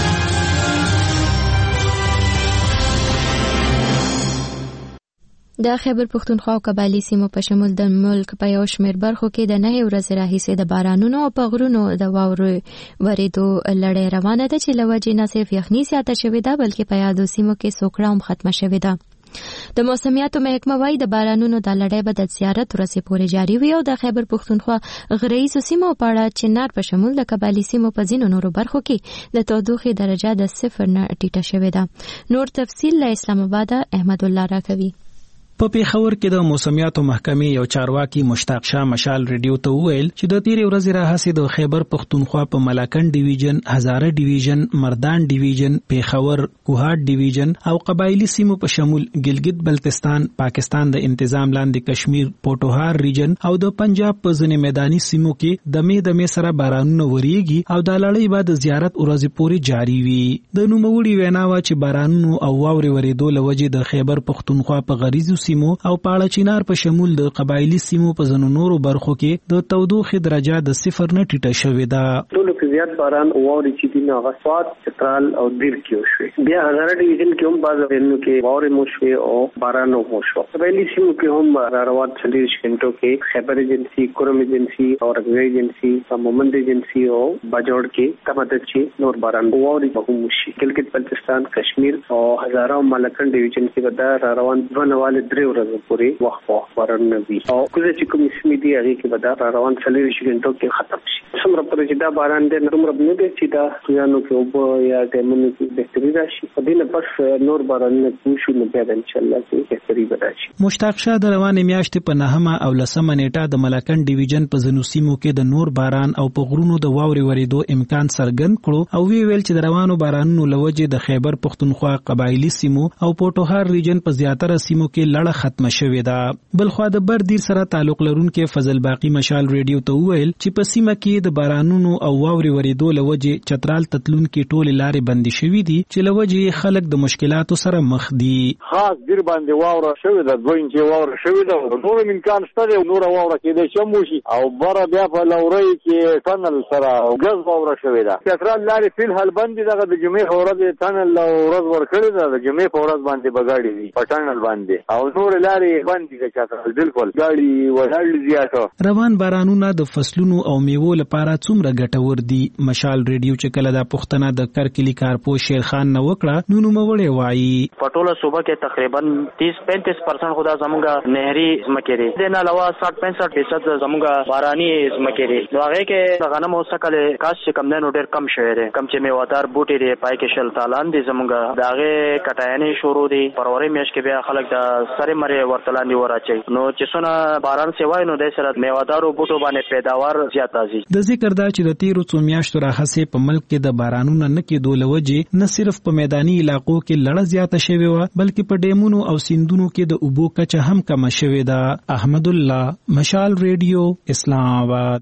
د خیبر پښتونخوا او قبایلی سیمو په شمول د ملک په یو شمېر برخو کې د نه ورځې راهیسې د بارانونو او په غرونو د واورې ورېدو لړۍ روانه ده چې له وجې نه صرف یخني زیاته شوې ده بلکې په یادو سیمو کې سوکړه هم ختمه شوې ده. د موسمیاتو محکمه وايي د بارانونو د لړۍ به د زیارت ورځې پورې جاري وي او د خیبر پښتونخوا غرهیزو سیمو په اړه چنار په شمول د قبایلی سیمو په ځینو نورو برخو کې د تودوخې درجه د صفر نه ټیټه شوې ده. نور تفصیل له اسلام آباد احمد الله راکوي.
په پیښور کې د موسمیاتو محکمې یو چارواکي مشتاق شاه مشال ریډیو ته وویل چې د تیرې ورځې راهیسې د خیبر پښتونخوا په ملاکنډ ډیویژن، هزاره ډیویژن، مردان ډیویژن، پیښور، کوهاټ ډیویژن او قبایلی سیمو په شمول ګلګت بلتستان، پاکستان د انتظام لاندې کشمیر، پوټوهار ریجن او د پنجاب په ځینې میداني سیمو کې د مې د مې سره بارانونه وریږي او د لړۍ به د زیارت ورځې پورې جاری وي. د نوموړي وینا وا چې بارانونو او واورې ورېدو له وجې د خیبر پښتونخوا په غریزو سیمو او پاړه چینار په شمول د قبایلی سیمو په ځینو نورو برخو کې د تودوخې درجه د صفر نه ټیټه شوې ده.
ټولو کې زیات باران واوري چې دي نو غسوات، چترال او دیر کې وشوي. بیا هزاره ډیویژن کې هم بعض ځایونو کې واوري مو شوي او باران هم شو. قبایلی سیمو کې هم را روان څلور شکنټو کې خیبر ایجنسی، کورم ایجنسی او رغوی ایجنسی، مومند ایجنسی او باجوړ کې کمدد چې نور باران واوري به هم شي. ګلګت بلتستان، کشمیر او هزاره او ملاکنډ ډیویژن کې به دا روان ځوانواله درې ورځې پورې وخت وخت باران نه وي او کوزه چې کوم سیمې دي هغه کې به دا روان څلور شکنټو کې ختم شي. څومره پرې چې دا باران دې نومره نه دي چې دا ځانو کې او یا ډیمونو کې بهتري راشي. په دې نه پس نور باران نه کوشو نه بیا ان شاء الله کې بهتري راشي.
مشتاق شاه د روانې میاشتې په نهمه او لسمه نیټه د ملاکنډ ډیویژن په ځینو سیمو کې د نور باران او په غرونو د واورې ورېدو امکان څرګند کړو او وی ویل چې د روانو بارانونو لوجې د خیبر پښتونخوا قبایلی سیمو او پوټوهار ریجن په زیاتره سیمو کې لړه ختمه شوې ده. بلخوا د بردیر سره تعلق لرونکي فضل باقی مشال ریډیو ته وویل چې په سیمه کې د بارانونو او واورې ورېدو لوجې چترال تتلونکي ټولې لارې بندي شوې دي چې لوجې خلک د مشکلاتو سره مخ دي.
خاص دیر باندې واوره شوې ده، دوه انچې واوره شوې ده، نور امکان شته دی نور واوره کېدای شي موشي او بره بیا په لورۍ کې ټنل سره غز واوره شوې ده. چترال لارې فل حل بندي دغه د جمعې په ورځ ټنل او ورځ ورکړې ده، د جمعې په ورځ باندې بغاړي دي په ټنل باندې او نور لارې بندي ده چترال بالکل ګاډي ولاړ زیاته.
روان بارانونه د فصلونو او میوو لپاره څومره ګټور دي؟ مشال ریډیو چې کله دا پښتنه د کرکلی کارپو شیرخان نه وکړه نو نوموړی وایي
په ټوله صوبه کې تقریبا تیس پینتیس پرسنټ خدا زموږه نهري ځمکې دي. د نه علاوه ساठ پینسټ فیصد زموږه باراني ځمکې دي. نو هغه کې د غنمو څخه کاش چې کم نه ډېر کم شوی دی. کم چې میوادار بوټي دي پای کې شل تالان دي زموږه د هغه کټایانې شروع دي. فروری میاشت کې بیا خلک د سره مری ورتلاندې وراچي. نو چې څونه باران سیوای نو د سره میوادارو بوټو باندې پیداوار زیات راځي.
د ذکر دا چې د تیرو څو میاشتو راهیسې په ملک کې د بارانونو نه کېدو له وجې نه صرف په میداني علاقو کې لړه زیاته شوې وه بلکې په ډیمونو او سیندونو کې د اوبو کچه هم کمه شوې ده. احمد الله، مشال ریډیو، اسلام آباد.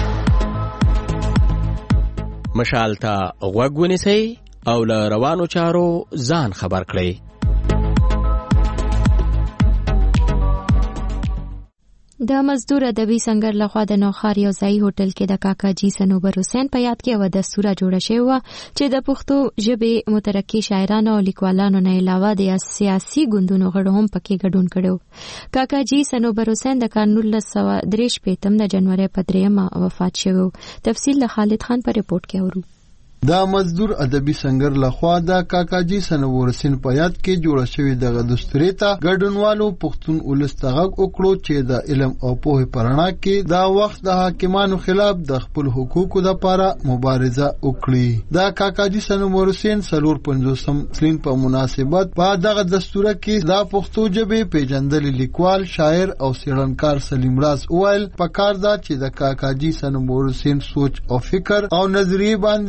مشال ته غوږ ونیسئ او له روانو چارو ځان خبر کړئ.
د مزدور ادبي سنگر لخوا د نوخار یو ځای هوټل کې د کاکاجي صنوبر حسین په یاد کې یوه دستوره جوړه شوې وه چې د پښتو ژبې مترقي شاعرانو او لیکوالانو نه علاوه د سیاسي ګوندونو غړو هم پکې ګډون کړی. کاکاجي صنوبر حسین د کال نولس سوه درې شپېتم د جنوري په دریمه وفات شوی. تفصیل له خالد خان په رپورټ کې اورو.
دا مزدور ادبي سنگر لخوا د کاکاجي صنوبر حسین په یاد کې جوړه شوې دغه دستورې ته ګډونوالو پښتون ولس ته غږ وکړو چې د علم او پوهې په رڼا کې دا وخت د حاکمانو خلاف د خپل حقوقو لپاره مبارزه وکړي. د کاکاجي صنوبر حسین څلور پنځوسم سلین په مناسبت په دغه دستوره کې د پښتو ژبې پیژندلي لیکوال، شاعر او څېړنکار سلیم راز وویل پکار ده چې د کاکاجي صنوبر حسین سوچ او فکر او نظریې باندې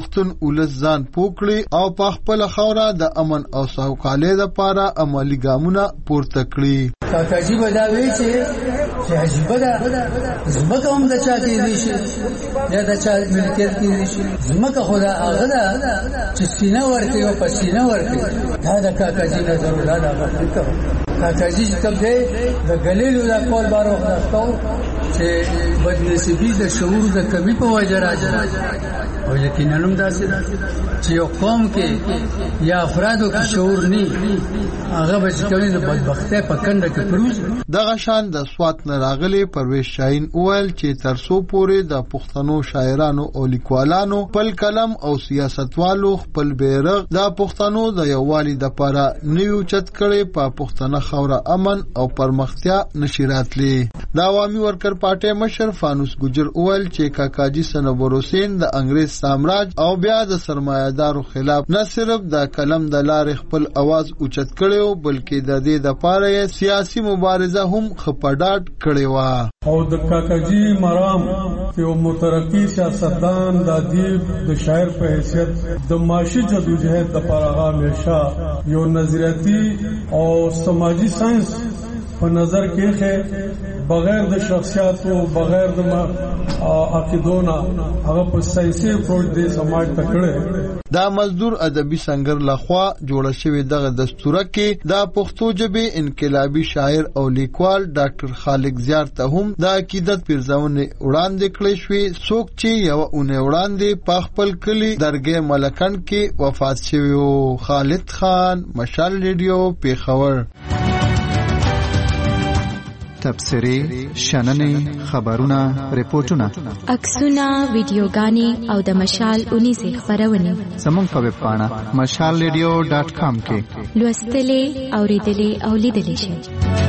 پښتون ولس ځان پوکړي او په خپل خوره د امن او سوکالۍ لپاره عملی ګامونه پورته کړي.
کاکاجي بداوي چې چې عجیب ده زمکه هم د چا کې دي شي یا د چا ملکیت کې دي شي. زمکه خدا هغه ده چې سینه ورکړي او پسینه ورکړي. دا د کاکاجي نظر ولا دا فکر کاکاجي چې کوم دی د غلیلو د کول بارو خلاصو چې بدنصیبي د شعور د کمی په وجه راځي او یقینا هم داسې چې یو قوم کې یا افرادو کې شعور نه هغه به چې کوي د بدبختۍ په کنده کې پروز.
دغه شان د سوات نه راغلي پرویز شاهین وویل چې تر څو پورې د پښتنو شاعرانو او لیکوالانو خپل کلم او سیاستوالو خپل بیرغ د پښتنو د یووالي لپاره نیو چت کړي په پښتنه خوره امن او پرمختیا نشي راتلی. د عوامي ورکر پارټي مشر فانوس ګجر وویل چې کاکاجي سنوبر حسین د انګريز سامراج او بیا د سرمایه‌دارو خلاف نه صرف د کلم د لارې خپل आवाज اوچت کړي بلکې د دې د پاره سیاسي مبارزه هم خپډاټ کړي و.
او د کاکاجي مرام یو مترقی سیاستدان د ادیب د شاعر په حیثیت د معاشي جدوجہد د پاره همیشه یو نظریاتي او سماجی ساينس په نظر کې خې بغیر د شخصیت او بغیر د عقیدونا هغه په ساينسي اپروچ د سماج تکړه.
دا مزدور ادبي سنگر لخوا جوړ شوی دغه دستوره کې د پښتو ژبې انقلابي شاعر او لیکوال ډاکټر خالق زیار ته هم د عقیدت پیرزونه وړاندې کړې شوې. څوک چې یو اونې وړاندې په خپل کلی درګه ملکن کې وفات شوی او خالد خان مشال ریډیو پیښور.
تبصرې شننې خبرونه ریپورتونه
عکسونه ویډیوګانې او د مشال اونیزه خبرونه
زموږ په ویب پاڼه مشال ریډیو ډاټ کام کې
لوستلې اوریدلې او لیدلې شئ.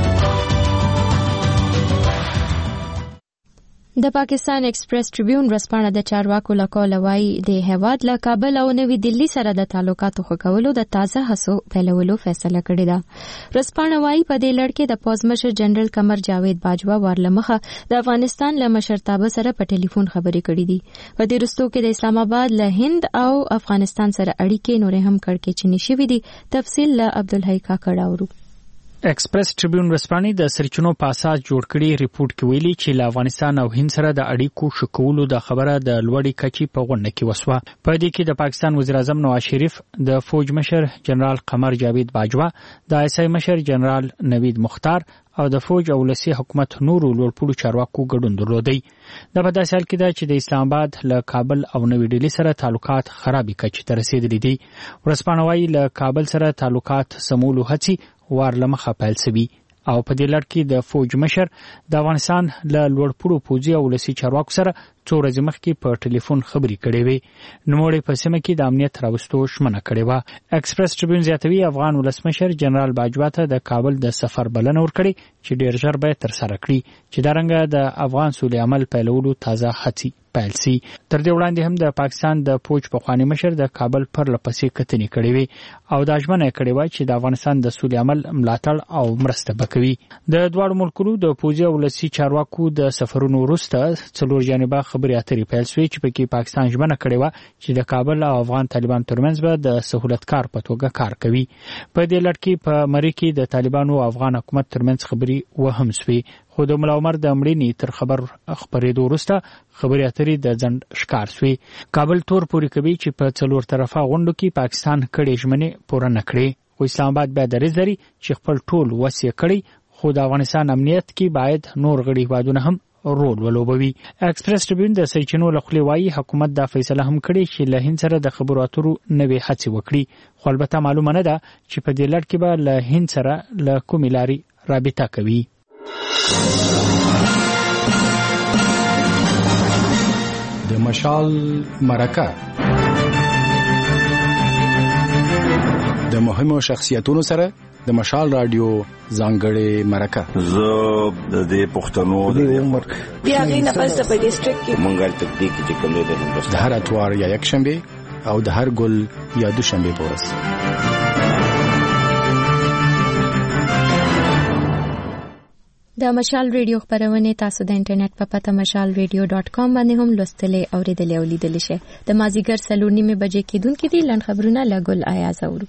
د پاکستان ایکسپریس ټریبیون ورځپاڼه د چارواکو له قوله وایي د هیواد له کابل او نوي دلی سره د تعلقاتو ښه کولو د تازه هڅو پیلولو فیصله کړې ده. ورځپاڼه وایي په دې لړ کې د پوځ مشر جنرال قمر جاوید باجوا ورلمخه د افغانستان له مشرتابه سره په ټلیفون خبرې کړې دي. په دې وروستو کې د اسلام آباد له هند او افغانستان سره اړیکې نورې هم کړکېچنې شوې دي. تفصیل له عبدالحی کاکړ اورو.
ایکسپریس ټریبیون ورځپاڼې د سرچینو په اساس جوړ کړي ریپورت کې ویلي چې له افغانستان او هند سره د اړیکو شکولو د خبره د لوړې کچې په غونډه کې وسوه. په دې کې د پاکستان وزیر اعظم نواز شریف، د فوج مشر جنرال قمر جاوید باجوا، د آی اس آی مشر جنرال نوید مختار او د فوج او ولسي حکومت نورو لوړپوړو چارواکو ګډون درلودی. دا په داسې حال کې ده چې د اسلام آباد له کابل او نوي ډیلي سره تعلقات خرابې کچې ته رسیدلي دي. ورځپاڼه وایي له کابل سره تعلقات سمولو هڅې وارلمخه پیل شوي او په دې لړ کې د فوج مشر د افغانستان له لوړپوړو پوځي او ولسي چارواکو سره څو ورځې مخکې په ټلیفون خبرې کړې وې. نوموړی په سیمه کې د امنیت راوستو ژمنه کړې وه. ایکسپریس ټریبیون زیاتوي افغان ولسمشر جنرال باجوا ته د کابل د سفر بلنه ورکړې چې ډېر ژر به ترسره کړي چې دارنګه د افغان سولې عمل پیلولو تازه هڅې پیل سي. تر دې وړاندې هم د پاکستان د فوج پخوانی مشر د کابل پر لپسې کتنې کړې وې او دا ژمنه کړې وه چې د افغانستان د سولې عمل ملاتړ او مرسته وکوي. د دواړو ملکونو د پوځي او ولسي چارواکو د سفرونو وروسته څلور جانبه خبرې اترې پیل شوې چې پکې پاکستان ژمنه کړې وه چې د کابل او افغان طالبان ترمنځ به د سهولتکار په توګه کار کوي. په دې لړ کې په مری کې د طالبانو او افغان حکومت ترمنځ خبرې وهم شوې خو د ملا عمر د مړینې تر خبر خبرېدو وروسته خبرې اترې د ځنډ ښکار شوې. کابل تور پورې کوي چې په څلور طرفه غونډو کې پاکستان کړې ژمنې پوره نه کړې خو اسلام آباد بیا دریځ لري چې خپل ټول وس یې کړی خو د افغانستان امنیت کې باید نور غړي هیوادونه هم رول ولوبوي. ایکسپریس ټریبیون د سرچینو له خولې وایي حکومت دا فیصله هم کړې چې له هند سره د خبرو اترو نوې هڅې وکړي خو البته معلومه نه ده چې په دې لړ کې به له هند سره له کومې لارې رابطه کوي.
د مشال مرکه د مهمو شخصیتونو سره د مشال رادیو ځانګړې مرکه.
زه د دې پښتنو د عمر
بیا غي نفس په ډیسټریکټ کې
مونږه تدقیق چې کوم د هندوستان
د هر اتوار یا یک شنبه او د هر ګل یا دو شنبه په ورځ.
د مشال ریډیو خبرونه تاسو د انټرنیټ په پته مشال ریډیو ډاٹ کام باندې هم لوستلې او ریډلې او لیدلې شئ. د مازیګر سلور نیمه بجې کېدونکې دي. لنډ خبرونه له ګل ایاز اورو.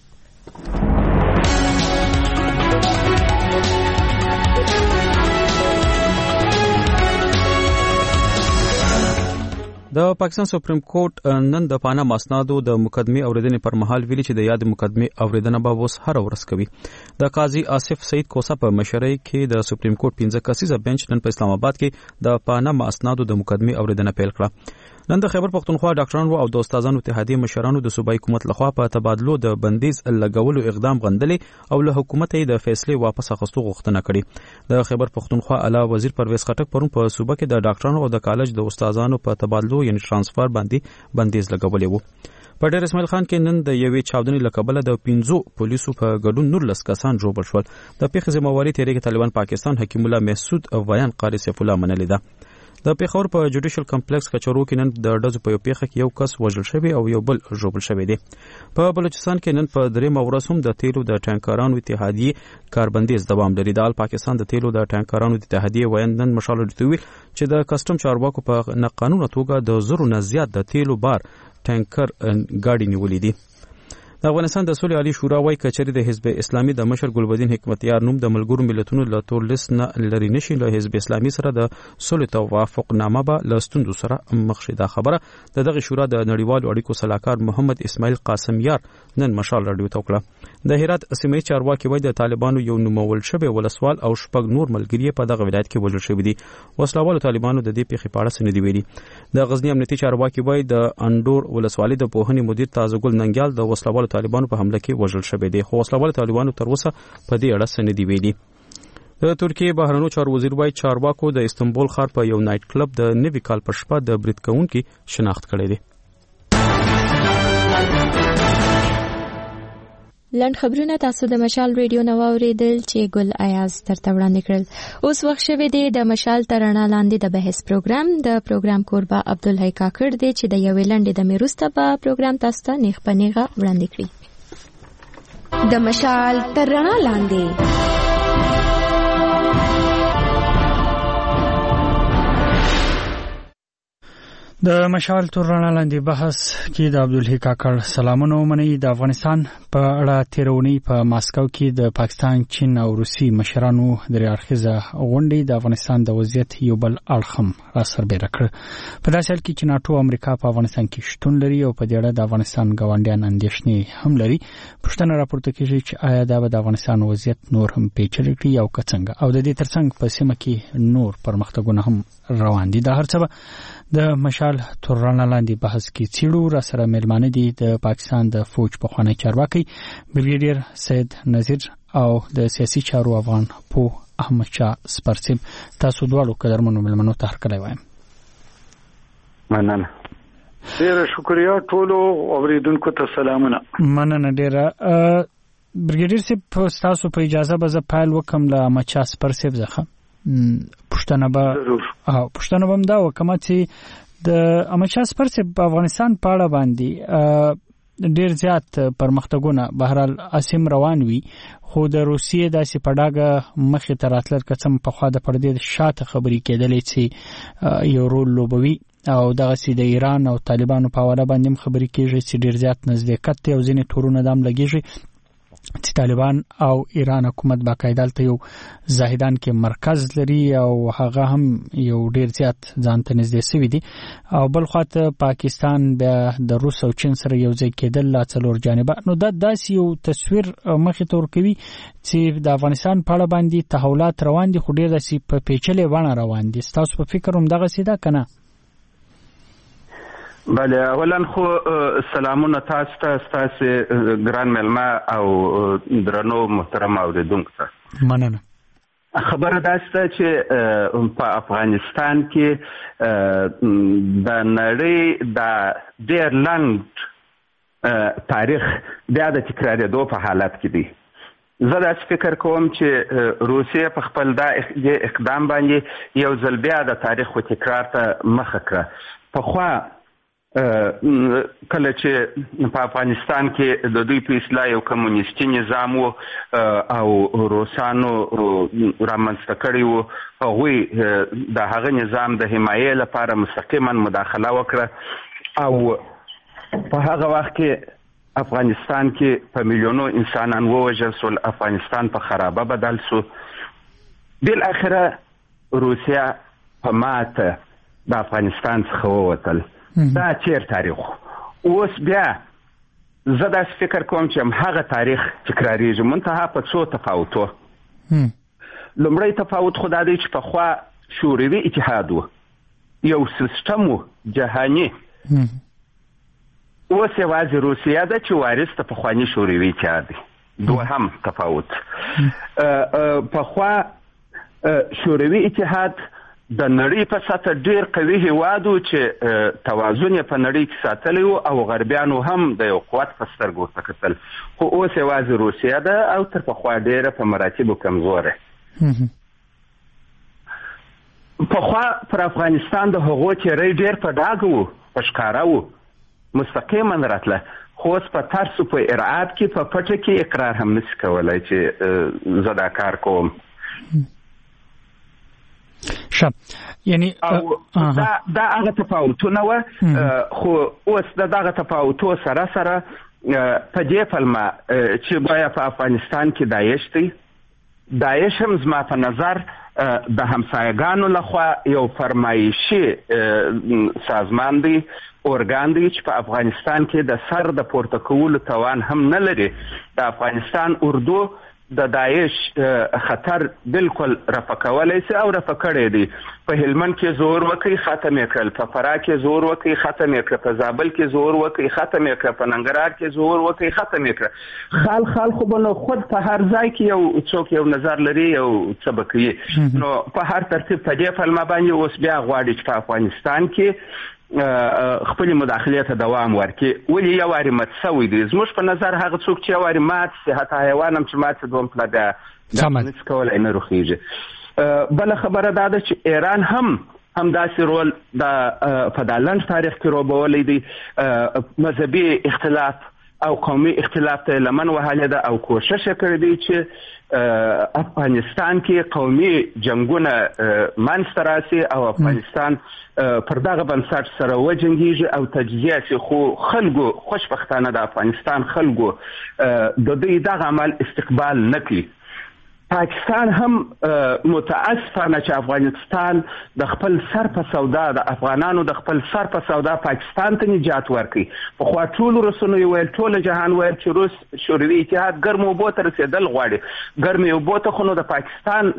د پاکستان سپریم کورټ نن د پاناما اسنادو د مقدمه اوریدنې پر مهال ویلي چې د یاد مقدمه اوریدنه به اوس هر ورځ کوي. د قاضي آصف سعید کوسا په مشرۍ کې د سپریم کورټ پنځه کسیزه بنچ نن په اسلام آباد کې د پاناما اسنادو د مقدمه اوریدنه پیل کړه. نن د خیبر پختونخوا ډاکټرانو او د استادانو اتحادیې مشرانو د صوبایي حکومت لخوا په تبادلو د بندیز لګولو اقدام غندلې او له حکومت یې د فیصلې واپس اخیستو غوښتنه کړې. د خیبر پختونخوا اعلی وزیر پرویز خټک پرون په صوبه کې د ډاکټرانو او د کالج د استادانو په تبادلو یعنی ترانسفر باندې بندیز لګولې وو. په ډېر اسماعیل خان کې نن د یوې چاودنې له کبله د پنځو پولیسو په ګډون نولس کسان ژوبل شول. د پیښې ذمہواري تحریک طالبان پاکستان حکیم الله محسود بیان قاری سیف الله منلې ده. د پیښور په جوډیشل کمپلیکس کچرو کې نن د ډزو په یو پیښه کې یو کس وژل شوی او یو بل ژوبل شوی دی. په بلوچستان کې نن په درېمه ورځ هم د تیلو د ټانکرانو اتحادیې کاربندیز دوام لري. د پاکستان د تیلو د ټانکرانو اتحادیې ویاند نن مشال ورته ویل چې د کسټم چارواکو په ناقانونه توګه د زرو نه زیات د تیلو بار ټانکر ګاډي نیولې دي. د افغانستان د صلح عالی شورا وايي کچري د حزب اسلامي د مشر ګلبدین حکمتیار نوم د ملګرو ملتونو له تور لیست نه لري نشي له حزب اسلامي سره د صلح توافق نامه به له ستوندو سره مخ شي. دا خبره د دغه شورا د نړیوالو اړیکو صلاحکار محمد اسماعیل قاسم یار نن مشال رادیو ته وکړه. د هرات سیمه چارواکي وايي د طالبانو یو نومول شوی ولسوال او شپږ نور ملګری په دغه ولایت کې وژل شوی دي. وسلوالو طالبانو د دې پیښې په اړه څه نه دی ویلي. د غزنی امنیتي چارواکي وايي د انډور ولسوالۍ د پوهنې مدیر تازه ګل ننګیال د وسلوالو طالبانو په حمله کې وژل شوی دی. خو وسلوال طالبانو تر اوسه په دې اړه څه نه دی ویلي. د ترکیه بهرنیو چارو وزیر وايي چارواکو د استنبول ښار په یو نایټ کلب د نوي کال په شپه د برید کوونکي شناخت کړی دی.
لنډ خبرونه تاسو د مشال ریډیو نو اوریدل چې ګل ایاز ترته وړاندې کړل. اوس وخت شوی دی د مشال ترانه لاندې د بحث پروګرام. د پروګرام کوربه عبدالحی کاکړ دی چې د یوې لنډې د میروسته په پروګرام تاسو ته نیغ په نیغه وړاندې کړي.
د مشال ترانه لاندې
د مشال ترانه لاندې بحث کې د عبدالحی کاکړ سلامونه ومني. د افغانستان په اړه تیرونی په ماسکو کې د پاکستان، چین او روسي مشرانو درې اړخیزه غونډې د افغانستان د وضعیت یو بل اړخم را سربېره کړ. په داسې حال کې چې ناټو امریکا په افغانستان کې شتون لري او په دې اړه د افغانستان ګاونډیان اندېښنې هم لري. پوښتنه راپورته کیږي چې آیا دا به د افغانستان وضعیت نور هم پیچلی کړي او که څنګه، او د دې ترڅنګ په سیمه کې نور پرمختګونه هم روان دي. دا هر څه به د مشال ترانه لاندې بحث کې څیړو. را سره مېلمانه دي د پاکستان د فوج پخوانی چارواکي بریګیډیر سید نذیر او د سیاسي چارو افغان پوه احمد شاه سپرسیم. تاسو دواړو قدرمنو مېلمنو ته هرکلی وایم.
مننه. ډیره شکریا ټولو اوریدونکو ته سلامونه.
مننه ډیره. بریګیډیر صاحب تاسو په اجازه به زه پیل وکم له احمد شاه سپرسیم څخه. پښتنه به او پښتنه به دا وکم چې د احمد شاه سپرسیم په افغانستان په اړه باندې ډیر زیات پرمختګونه بهرحال اسیم روان وي، خو د روسیې داسې په ډاګه مخې ته راتلل قسم په خوا د پردې شاته خبرې کېدلې چې یو رول لوبوي او دغسې د ایران او طالبانو په حواله باندې هم خبرې کېږي چې ډیر زیات نزدېکت دی او ځینې تورونه دا هم لګېږي چې طالبان او ایران حکومت باقاعده هلته یو زاهدان کې مرکز لري او هغه هم یو ډیر زیات ځان ته نږدې سوي دي. او بل خواته پاکستان بیا د روس او چین سره یو ځای کېدل لا څلور جانبه. نو دا داسې یو تصویر مخې ته ورکوي چې د افغانستان په اړه باندې تحولات روان دي، خو ډیر داسې په پیچلې بڼه روان دي. ستاسو په فکر هم دغسې ده که نه؟
بله، اولا خو سلامونه تاسو ته، ستاسې ګران مېلمه او درنو محترم اوریدونکو ته.
مننه.
خبره داسې ده چې په افغانستان کې د نړۍ د ډېر لنډ تاریخ بیا د تکرارېدو په حالت کې دی. زه داسې فکر کوم چې روسیې په خپل دا اقدام باندې یو ځل بیا د تاریخ و تکرار ته مخه کړه. پخوا کله چې په افغانستان کې د دوی په اصلاح یو کمونیستي نظام و او روسانو رامنځته کړي وو، هغوی د هغه نظام د حمایې لپاره مستقیما مداخله وکړه او په هغه وخت کې افغانستان کې په میلیونو انسانان ووژل سول، افغانستان په خرابه بدل سو. بالاخره روسیا په ماته د افغانستان څخه ووتل. دا چیر تاریخ اوس بیا زه داسې فکر کوم چې هغه تاریخ تکراریږي، منتها په څو تفاوتو. لومړی تفاوت خو دا دی چې پخوا شوروي اتحاد و، یو سیستم و جهاني. اوس یوازې روسیه ده چې وارث د پخواني شوروي اتحاد دی. دوهم تفاوت، پخوا شوروي اتحاد د نړۍ په سطح ډیر قوي هیواد و چې توازن یې په نړۍ کې ساتلی و او غربیانو هم د یو قوت په سترګو ورته کتل، خو اوس یوازې روسیه ده او تر پخوا ډیره په مراتبو کمزوره. پخوا پر افغانستان د هغو تیری ډیر په ډاګه و، په ښکاره و، مستقیما راتله، خو اوس په ترس و په ارعاب کې په پټه کې اقرار هم نشي کولی چې زه دا کار کوم.
شب یعنی
دا دا هغه تفاوتونه و، خو اوس د دغه تفاوتو سره سره په دې پلمه چې باید په افغانستان کې داعش دی. داعش هم زما په نظر د همسایگانو لخوا یو فرمایشي سازمان دی، ارګان دی چې په افغانستان کې د سر د پورته کولو توان هم نه لري. د افغانستان اردو د داعش خطر بالکل رفع کولی شي او رفع کړی دی. په هلمند کې زور وکړي ختم یې کړل، په فراه کې زور وکړي ختم یې کړل، په زابل کې زور وکړي ختم یې کړل، په ننګرهار کې زور وکړي ختم یې کړل. خال خال خو به نو خود په هر ځای کې یو څوک یو نظر لري، یو څه به کوي. نو په هر ترتیب په دې پلمه باندې اوس بیا غواړي چې په افغانستان کې خپل مداخله ته دوام ورکړي. ولې یو واري مات شوی دی؟ زموږ په نظر هغه څوک چې یو واري مات شي، حتی حیوان هم چې مات شي دوم پله بیا نشي کولی نه روخیږي. بله خبره دا ده چې ایران هم همداسې رول د په دا لنډ تاریخ کې روبولی دی. مذهبي اختلاف او قومي اختلاف ته لمن وهلی ده او کوشش یې کړی دی چې افغانستان کې قومي جنګونه منځته راسي او افغانستان پر دغه بنسټ سره وجنګیږي او تجزیه شي. خو خلکو خوشبختانه د افغانستان خلکو د دوی دغه عمل استقبال نه کوي. پاکستان هم متاسفانه چې افغانستان د خپل سر په سودا د افغانانو د خپل سر په سودا پاکستان ته نجات ورکړي. پخوا ټولو رسنیو ویل، ټول جهان ویل چې روس شوروي اتحاد ګرمو اوبو ته رسېدل غواړي، ګرمې اوبو ته خو نو د پاکستان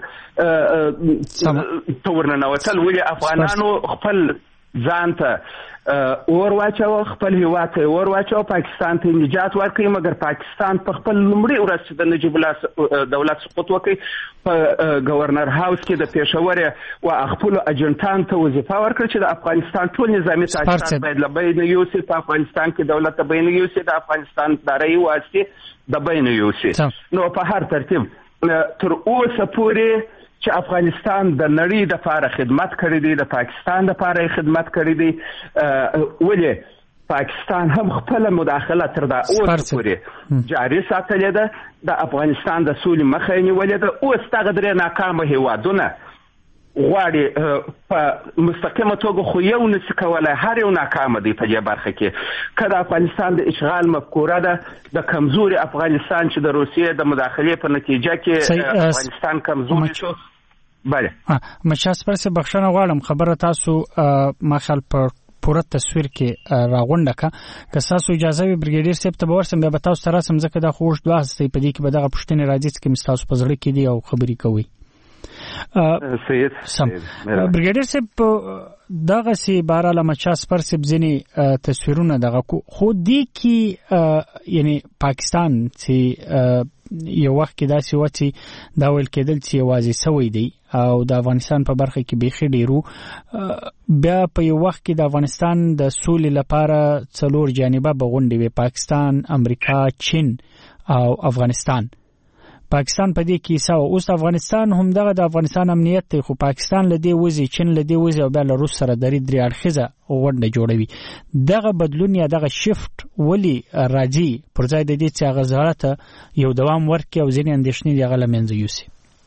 ته ورننوتل. ولې افغانانو خپل ځان ته اور واچو، خپل هیواد ته اور واچو، پاکستان ته نجات ورکړي، مګر پاکستان په خپل لومړي ورځ چې د نجیب الله دولت سقوط وکړي په گورنر هاوس کې د پېښور و خپلو اجنټانو ته وظیفه ورکړه چې د افغانستان ټول نظامي تاسیسات باید له بینه یوسي، په افغانستان کې دولت د بینه یوسي، د افغانستان دارایي واسطې د بینه یوسي. نو په هر ترتیب تر اوسه پورې چې افغانستان د نړۍ د پاره خدمت کړی دی، د پاکستان د پاره خدمت کړی دی. ولې پاکستان هم خپل مداخله تر دا اوسه پورې جاري ساتلې ده، د افغانستان د سولې مخه یې نیولې ده. اوس دغه درې ناکامه هیوادونه غواړي په مستقیمه توګه، خو یو نشي کولی، هر یو ناکامه دی په دې برخه کې. که د افغانستان د اشغال مفکوره ده، د کمزوري افغانستان چې د روسیې د مداخلې په نتیجه کې افغانستان کمزوري شو. بله
مشاس پرسه بخښنه غواړم، خبره تاسو ما خیال پر پوره تصویر کې راغونډه کا که تاسو اجازه وي بریګیډیر صاحب ته ورسم بیا به تاسو سره سم ځکه دا خوښ دوه هستي په دې کې به دغه پښتنې راځي چې مستاسو په زړه کې دی او خبرې کوي.
سید
سم بریګیډیر صاحب دغه سی بارا لمچاس پر سب ځنی تصویرونه دغه خو دی کې یعنی پاکستان چې یو وخت کې داسې و چې دا ویل کېدل چې یوازې سوی دی او د افغانستان په برخه کې بیخي ډیرو، بیا په یو وخت کې د افغانستان د سولې لپاره څلور جانبه به غونډې وي، پاکستان، امریکا، چین او افغانستان. پاکستان په دې کې حصہ و. اوس افغانستان هم دغه د افغانستان امنیت دی، خو پاکستان له دې وځي، چین له دې وځي او بیا له روس سره درې درې اړخیزه غونډه جوړوي. دغه بدلون یا دغه شفت ولی راځي پر ځای د دې چې هغه زړه یو دوام ورکړي او ځینې اندېښنې دي هغه له منځه یوسي؟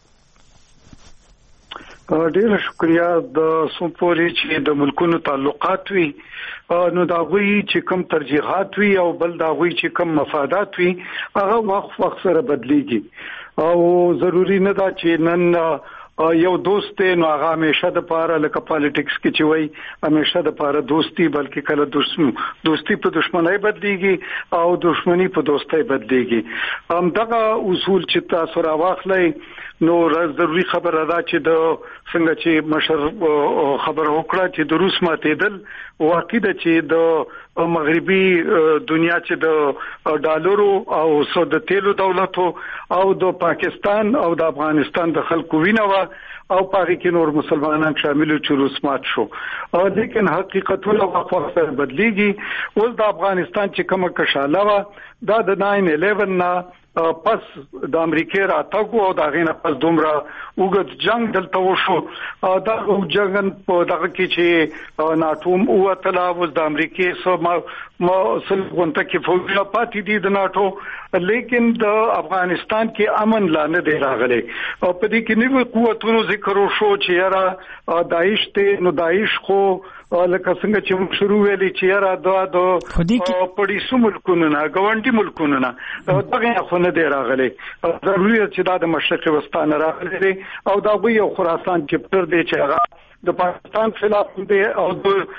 ډیره شکریا. د سومپوري چې د ملکونو تعلقات وي نو دا غوي چې کم ترجیحات وي او بل دا غوي چې کم مفادات وي هغه وخت وخت سره بدليږي او ضروری نه دا چې نن یو دوست نو هغه همیشه د پاره لکه پالیټکس کې چې وای همیشه د پاره دوستی بلکې کله دښمن دوستی په دښمنۍ بدليږي او دښمنی په دوستۍ بدليږي. هم دغه اصول چې تاسو راواخلئ نو ضروري خبره ده چې د څنګه چې مشر خبر وکړه چې د روس ماتېدل واقع ده چې د مغربي دنیا چې د ډالرو او سود تیلو دولتو او د پاکستان او د افغانستان د خلکو وینه وا او پاره کې نور مسلمانان شامل چې روس مات شو. لیکن حقیقتونه وخت سره بدليږي. اوس د افغانستان چې کومه کشاله وا دا د ناین الیون نه پس د امریکای راتګو او د غینه پس دومره وګد جنگ دلته وشو. دا جنگ په دغه کې چې ناتوم او تلاوز د امریکای سره ما سلګونته کې فوجونه پاتې دي د ناتو، لیکن د افغانستان کې امن لا نه دی راغلی. او په دې کې نوې قوتونو ذکر وشو چې یاره داعش ته نو داعش خو لکه څنګه چې شروع ویلي چې یاره دا د پړیسو ملکونو نه ګاونډي ملکونو نه دغه خو نه دی راغلی. ضروري چې دا د مشرق وسطا نه راغلی او دا وی یو خراسان چپټر دی چې هغه د پاکستان خلاف دی او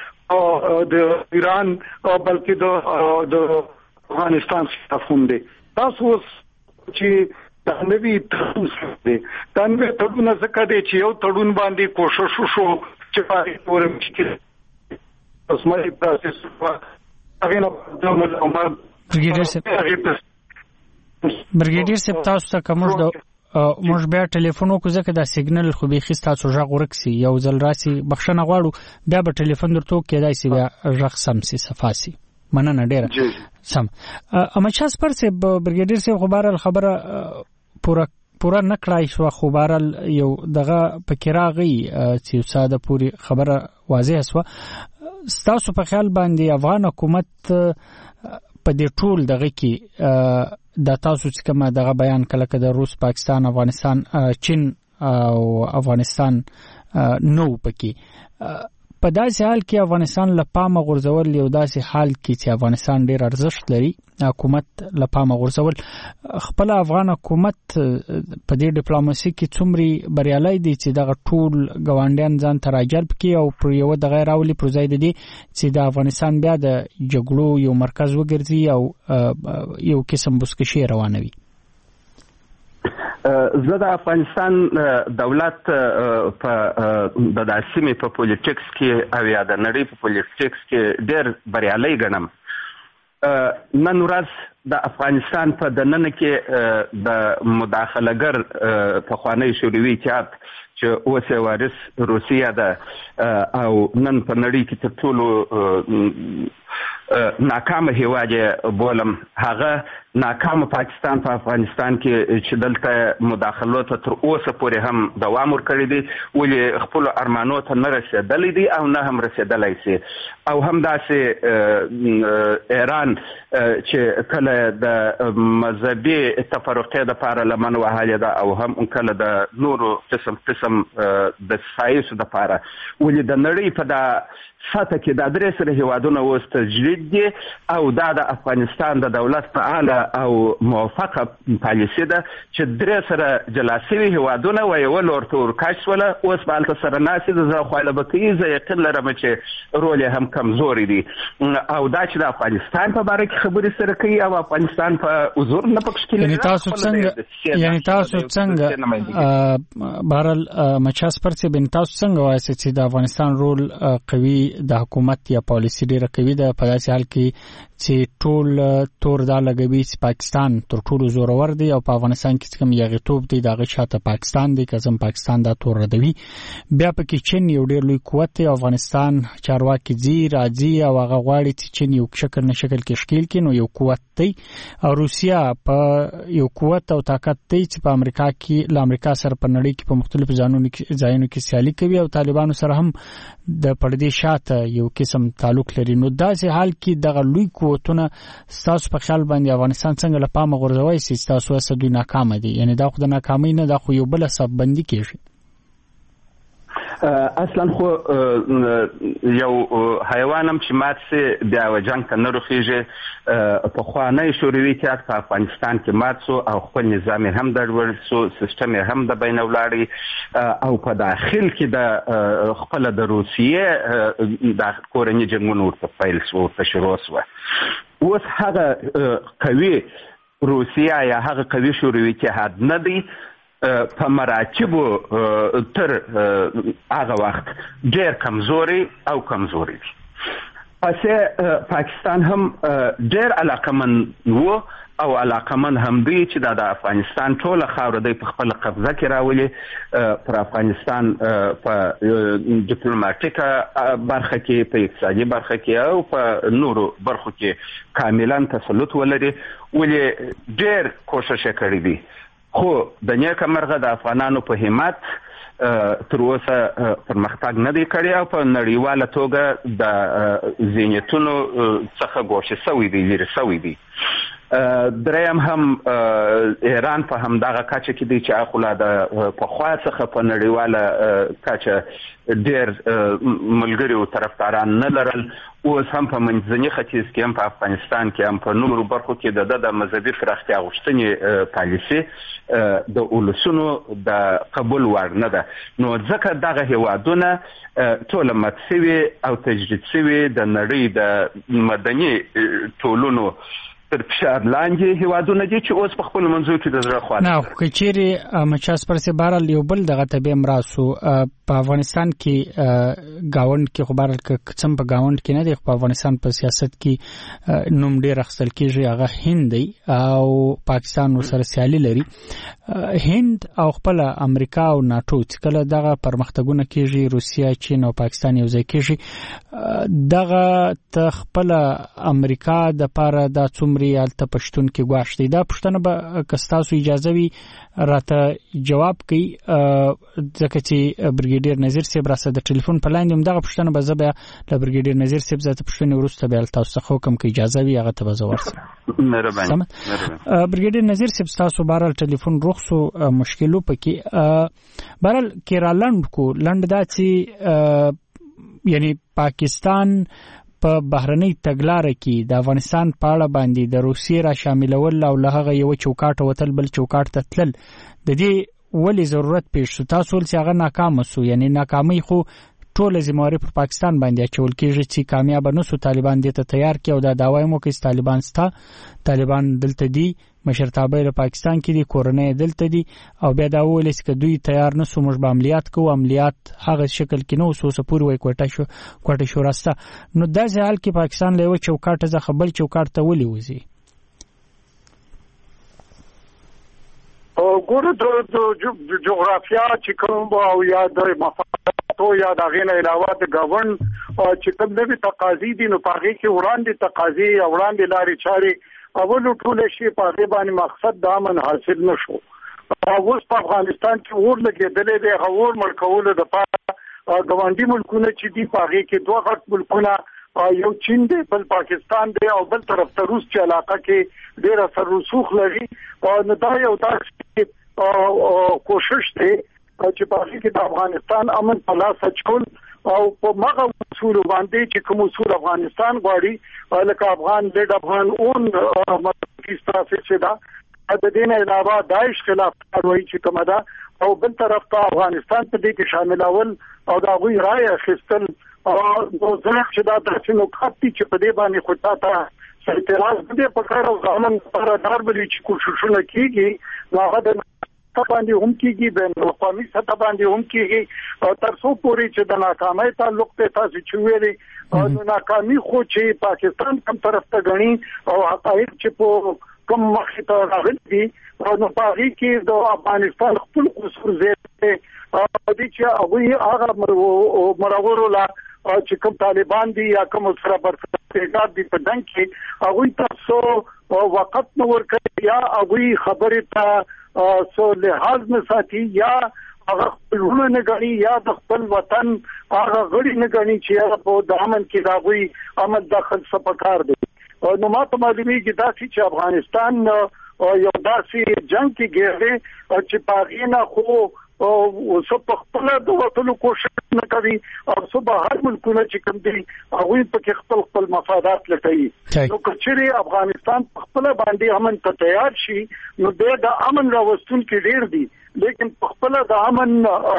د د ایران او بلکې د د افغانستان خلاف هم دی. تاسو چې دا نوی تړون دی دا نوی تړون ځکه دی چې یو تړون باندې کوشش وشو چې پاره پورم چې اسماعیل پروسس هغه نو د عمر
برګیډر صاحب برګیډر صاحب تاسو ته کوم د موږ بیا ټلیفون وکړو ځکه دا سیګنل خو به خسته تاسو ژغ ورکسي یو ځل راسي بخښنه غواړو بیا به ټلیفون درته کېدای شي بیا ژغ سم سي صفاسي مننه ډیره سم. اما چاس پر سه برګیډر صاحب خبره خبره پورا پورا نکړای شو خو بهرال یو دغه پکې راغی چې ساده پوری خبره واضح شوه. ستاسو په خیال باندې افغان حکومت په دې ټول دغه کې د تاسو چې کومه دغه بیان کله کده روس پاکستان افغانستان چین او افغانستان نو پکې په داسې حال کې افغانستان له پامه غورځول یو داسې حال کې چې افغانستان ډیر ارزښت لري حکومت له پامه غورځول خپل افغان حکومت په دې ډیپلوماسي کې څومره بریالي دي چې دغه ټول ګاونډیان ځان ته راجلب کړي او پر یو د غیر اولی پر ځای دي چې د افغانستان بیا د جګړو یو مرکز وګرځي او یو قسم بسکشي روانوي.
زه د افغانستان دولت په د داسمې په پولیټکس کې او یا د نړۍ په پولیټکس کې ډېر بریالي ګڼم. نن ورځ د افغانستان په دننه کې د مداخلهګر پخوانی شوروي اتحاد چې اوس یې وارث روسیه ده او نن په نړۍ کې تر ټولو ناکامه هیواد بولم هغه ناکامه پاکستان په افغانستان کې چې دلته مداخلو ته تر اوسه پورې هم دوام ورکړی دی ولې خپل ارمانو ته نه رسیدلی دی او نه هم رسیدلی سي او هم داسې ایران چې کله د مذهبي تفرقې دپاره لمن وهلې ده او هم کله د نورو قسم قسم د سایسو دپاره ولې د نړۍ په دا ساته کې د درې سره هیوادونه اوس تجدید دي او دا د افغانستان د دولت فعاله او موافقه پالیسي ده چې درې سره جلا شوي هیوادونه ویول ورته ورکش وله اوس به هلته سره ناستې د زه خوایله به کوي زه یقین لرم چې رول یې هم کمزوري دي او دا چې د افغانستان په باره کې خبرې سره کوي او افغانستان په حضور نه پکښ کې
یعنې تاسو څنګه یعنې تاسو څنګه بهرحال مچاس پرڅې بین تاسو څنګه وایاست چې د افغانستان رول قوي د حکومت یا پالیسی ډیره کوي د په داسې حال کې چې ټول تور دا لګوي چې پاکستان تر ټولو زورور دی او په افغانستان کې کوم یغیتوب دی دغه شاته پاکستان دی که زم پاکستان دا تور ردوي بیا پکې چین یو ډیر لوی قوت دی افغانستان چارواکي زی راځي او هغه غواړي چې چین یو شکل نه شکل کې شکل کینو یو قوت دی او روسیا په یو قوت او طاقت دی چې په امریکا کې له امریکا سره په نړۍ کې په مختلفو ځایونو کې ځایونو کې سیالي کوي او طالبانو سره هم د پردې شاته یو قسم تعلق لري نو داسې حال کې دغه لوی قوتونه ستاسو په خیال باندې افغانستان څنګه له پامه غورځوي چې ستاسو اسه دوی ناکام دي یعنی دا خو د ناکامۍ نه دا خو یو بل سبب بندي کیږي
اصلا خو یو حیوانم چې مات سي بیا وجنګ ته نه روخیږي په خوانه شوروي اتحاد په افغانستان کې مات سو او خپل نظام هم درول سو سیستم هم د بین ولاړی او په داخل کې د خپل د روسیې د کورنۍ جنگونو ورته پیل سو په شروع سو اوس هغه قوي روسیا یا هغه قوي شوروي اتحاد نه دی په مراتبو تر هغه وخت ډېر کمزوري او کمزوري دي پسې پاکستان هم ډېر علاقمند و او علاقمند هم دی چې د افغانستان ټوله خاوره دی په خپل قبضه کې راولي پر افغانستان په ډیپلوماټیکه برخه کې په اقتصادي برخه کې او په نورو برخو کې کاملا تسلط ولري ولې ډېر کوشش کړی دی خو د نیکه مرغه د افغانانو په همت تر اوسه پرمختګ نه دی کړی او په نړیواله توګه د ذهنیتونو څخه ګوښه شوی دی لري شوی دی دریم هم ایران په همدغه کچه کې دی چې خپل د پخوا څخه په نړیواله کچه ډېر ملګری او طرفداران نه لرل اوس هم په منځني ختیځ کې هم په افغانستان کې هم په نورو برخو کې د د مذهبي پراختیا غوښتنې پالیسي د اولسونو د قبول وړ نه ده نو ځکه دغه هیوادونه ټول متسوي او تجدید سوي د نړۍ د مدني ټولونو تر فشار لاندې هیوادونه دي چې اوس په خپل منځو کې د زړه خواله
نه خو چیرې مچاس پرسه بهرال یو بل دغه تبه مراسو په افغانستان کې گاوند کې خبر کڅم په گاوند کې نه دی په افغانستان په سیاست کې نوم ډیر اخستل کېږي هغه هند دی او پاکستان سره سیالي لري هند او خپل امریکا او ناتو چې کله دغه پرمختګونه کېږي روسیا چین او پاکستان یو ځای کېږي دغه خپل امریکا د پاره د څومره الته پښتون کې غواړي دا پښتنه به کستاسو اجازه وي راته جواب کوي ځکه چې برګیډیر نذیر صاحب راسه د ټلیفون په لاندې دغه پښتنه به زبه د برګیډیر نذیر صاحب زته پښتنه ورسته به تاسو څخه حکم کوي اجازه وي هغه ته زور سره
مهرباني
برګیډیر نذیر صاحب تاسو بهرال ټلیفون رخصو مشکلو پکې بهرال کیرالند کو لند دا چې یعنی پاکستان په بهرنۍ تګلارې کې د افغانستان په اړه باندې د روسیې را شاملول او له هغه یو چوکاټ وتل بل چوکاټ ته تلل د دې ولې ضرورت پیښ شو تاسو ول چې هغه ناکام شو یعنی ناکامي خو ټول ذمہواری پر پاکستان باندې اچول کېږي چې کامیاب نه سو طالبان دې ته تیار کړي او دا داوای مو کوي طالبان ستا طالبان دلته دي مشرتابه له پاکستان کې دي کورنۍ دلته دي او بیا دا ولې چې دوی تیار نه سو موږ به عملیات کوو عملیات هغه شکل کې نو سوسه پوری وای کوټه شو کوټه شو راسته نو دا ځل کې پاکستان له چوکاټ ځخه بل چوکاټ ته ولي وځي
او ګورو د جغرافیا چې کوم او یا د مفاهیم یا د غینه علاوه د گاون چې کوم نوې تقاضي دي نو پاره کې وړاندې تقاضي او وړاندې لارې چارې اولو ټول شي په غیبانه مقصد د امن حاصل نشو او اوس په افغانستان کې ور لګېدلې د غور ملکولو د پاره ګوندی ملکونه چې دی پاره کې دوه غټ ملکونه یو چین دی بل پاکستان دی او بل طرف ته روس چې علاقه کې ډېر اثر رسوخ لري او نو دا یو تاسو کوشش دی چې په کې د افغانستان امن په لاس اچول او په مغه اصول باندې چې کوم اصول افغانستان غواړي لکه افغان لیډ افغان اون مرکزي ستاسو چې دا د دین علاوه داعش خلاف کاروي چې کومه ده او بل طرف ته افغانستان په دې کې شامل اول او دا غوي رائے اخیستل او ځکه چې دا د څینو خاطی چې په دې باندې خطا ته اعتراض دې په کار او ځامن پر داربلي چې کوششونه کیږي هغه د باندې هم کیږي د قومي سطح باندې هم کیږي تر څو پورې چې د ناکامۍ تعلق ته تاسو چويلي نو ناکامي خو چې پاکستان کوم طرف ته غني او حقایق چې په کوم مخ ته راغلي دي نو پاره کې د افغانستان خپل قصور زیاته او دي چې هغه هغه مرغورو لا چې کوم طالبان دي یا کوم سره برخلاف دي په دنګ کې هغه تاسو وخت نو ورکړي یا هغه خبره ته سو لحاظ نه ساتي یا هغه خپلونه نه غني یا د خپل وطن هغه غړي نه غني چې په دامن کې راغوي عمل داخل سپکار دي نو ماته معلومي کې دا چې افغانستان یو داسې جنگ کې ګرځي چې پاغینا خو او سو په خپل د وټلو کوشش نه کوي او سو به هر ملکونه چې کوم دي هغه په خپل خپل مفادات لټوي نو کچري افغانستان په خپل باندې امن ته تیار شي نو د امن راوستون کې ډیر دي لیکن په خپل د امن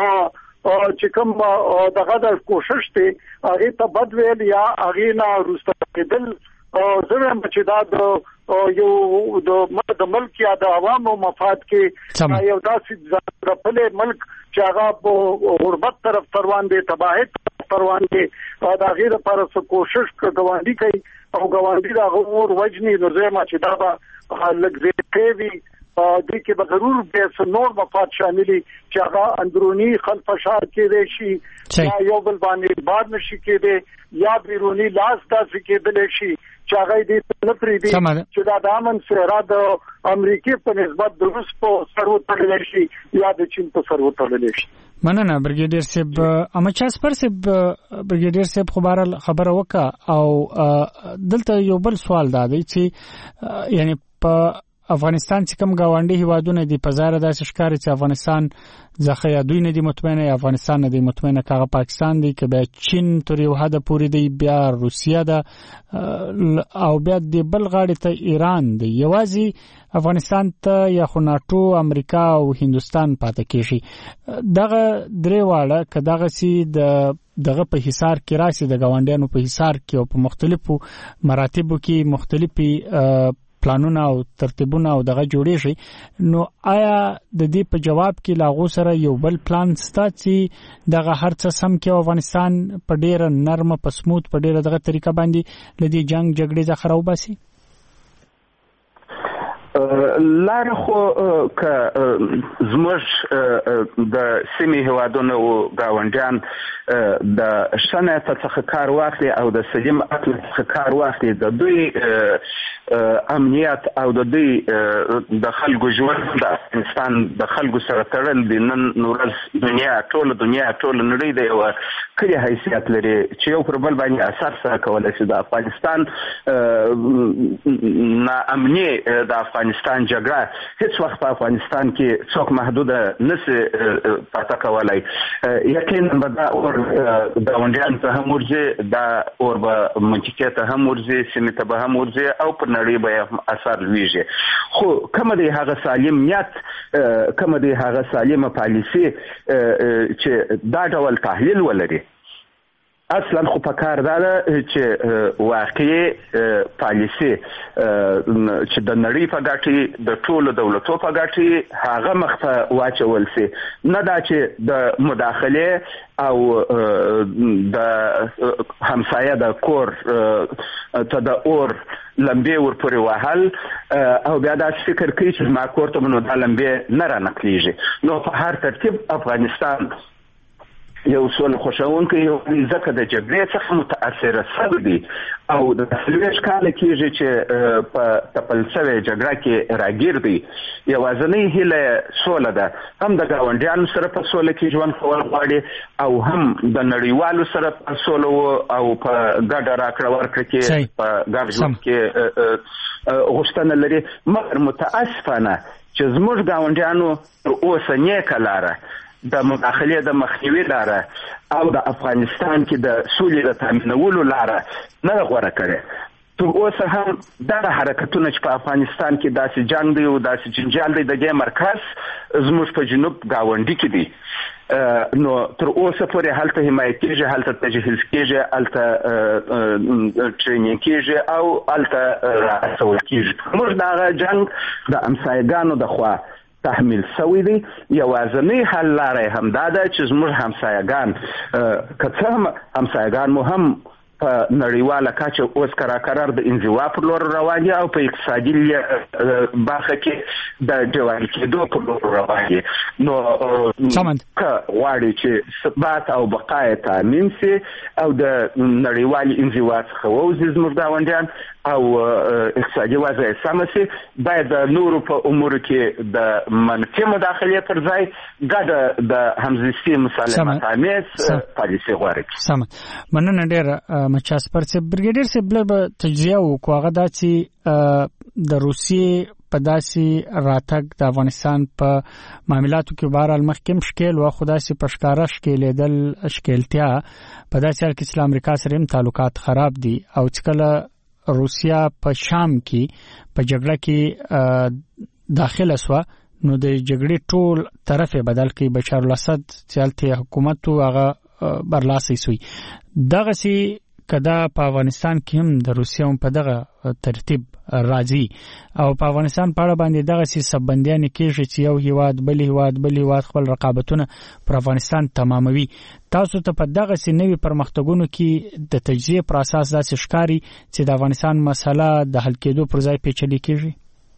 چې کوم دغه د کوشش ته هغه ته بدویل یا هغه نه روستېدل او زموږ چې دا د یو د ملک یا د عوامو مفاد کې یو داسې ځپلې ملک چې هغه په غربت طرف روان دي تباہی طرف روان دي او دا غیر لپاره څه کوشش کوي کوي او ګاونډي دا غوور وجني نو زما چې دا به لګ کوي دې کې به ضرور به نور مفاد شاملي چې هغه اندرونی خلفشار کې شي یا یو بل باندې باد نشي کېده یا بیرونی لاس داسې کېدل شي چې هغه دې نه پریدي چې دا د امن سره د امریکای په نسبت د روس په سر وتړل شي یا د چین په سر وتړل شي.
مننه برګیډیر صاحب امچاس پر صاحب برګیډیر صاحب خبره خبره وکړه او دلته یو بل سوال دا دی چې یعنی په افغانستان چې کوم گاونډي هیوادونه دي په زاره داسې ښکاري چې افغانستان ځکه یا دوی نه دي مطمئنه افغانستان نه دي مطمئنه کاغه پاکستان دی که بیا چین تر یو حد پورې دی بیا روسیا ده او بیا د بل غاړې ته ایران دی یوازې افغانستان ته یا خو ناتو امریکا او هندستان پاتې کیږي دغه درې واړه که دغه سي د دغه په حصار کې راشي د گاونډیانو په حصار کې او په مختلفو مراتبو کې مختلفي پلانونه او ترتیبونه او دغه جوړیږي نو آیا د دې په جواب کې لاغو سره یو بل پلان ستا چې دغه هر څه سم کې افغانستان په ډیره نرمه په سموت په ډیره دغه طریقه باندې لدی جنگ جګړې ځخه راوباسي
لار خو ک زموږ د سیمې هوادونو او گاونډیان د شنه څخه کار واخلي او د سلیم عقل څخه کار واخلي د دوی امنیت او د دوی د خلکو ژوند د افغانستان د خلکو سره تړل د نن ورځ دنیا ټول دنیا ټول نړۍ د یو کلی حیثیت لري چې یو پر بل باندې اثر سره کولای شي د افغانستان نا امنی د افغانستان جګړه هیڅ وخت په افغانستان کې څوک محدوده نشي پاتې کولای یقینا به دا اور د ونډیان ته هم ورځي دا اور به منطقه ته هم ورځي سیمه ته به هم ورځي او په نړۍ به اثر لويږي خو کوم دی هغه سالم نیت کوم دی هغه سالمه پالیسي چې دا ډول تحلیل ولري اصلا خو په کار دا چې واقعي پالیسي چې د نړۍ په ګټه د ټولو دولتو په ګټه هغه مخته واچول سي نه دا چې د مداخله او د همسایه د کور ته د اور لمبه ور پورې وهل او بیا دا فکر کوي چې ما کور ته نو د لمبه نه را نقليږي نو په هر ترتیب افغانستان یو څول خوشاونکي یو ځکه د جګړې څخه متاثر شوی دی او د تسلیش کال کېږي چې په تپلسوي جګړه کې راګیر دی یو ځنې هله سوله ده هم د گاونډیانو سره په سوله کې ژوند کول غواړي او هم د نړیوالو سره په سوله او په ګډه راکړه ورکړه کې په ګډ ژوند کې غوښتنه لري مګر متاسفانه چې زموږ گاونډیانو اوس نه کلاره د مداخله د مخنیوي لاره او د افغانستان کې د سولې د تامینولو لاره نه غوړه کړي تر اوسه هم دا حرکتونه چې په افغانستان کې داسې جنگ دی او داسې جنجال دی د دې مرکز زموږ په جنوب گاونډي کې دی نو تر اوسه پورې هلته حمایت کېږي هلته تجهیز کېږي هلته ټرینینګ کېږي او هلته راڅول کېږي موږ دا جنگ د امسایګانو د خوا تحمیل شوی دی. یوازنی حل لاره هم دا ده چې زموږ همسایگان که څه هم همسایگان مو هم په نړیواله کچه اوس کرار د انزوا پر لور روان دي او په اقتصادي برخه کې د جوړ کېدو پر لور روان دي. نو که غواړي چې ثبات او بقای تامین شي او د نړیوالې انزوا څخه ووځي زموږ ګاونډیان او اقتصادي وضع سمه شي، باید د نورو په امورو کې د منفي مداخلې پر ځای ګډه د همزیستي مسالمت آمیز پالیسي غوره کړي.
سمه مننه ډېره مچاس پر چې برګیډر سي بل به تجزیه وکړو. هغه دا چې د روسیې په داسې راتګ د افغانستان په معاملاتو کې بهرحال مخکې مشکل و، خو داسې په ښکاره ښکېلېدل ښکېلتیا په داسې حال کې چې له امریکا سره هم تعلقات خراب دي او چې کله روسیا په شام کې په جګړه کې داخله سوه نو د جګړې ټول طرف بدل کړي. بشار الاسد چې هلته حکومت و هغه برلاسي سوی. دغسې کدا په افغانستان کې هم د روسیا په دغه ترتیب راځي او په افغانستان په اړه باندې دغسې سببندیانې کېږي چې یو هیواد بل هیواد بل هیواد خپل رقابتونه پر افغانستان تماموي. تاسو ته په دغسې نوي پرمختګونو کې د تجزیې پر اساس داسې ښکاري چې د افغانستان مسله د حل کېدو پر ځای پیچلې کېږي؟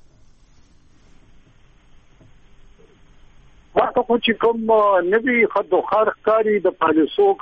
واته خو چې کوم نوي خدوخار ښکاري د پالیسو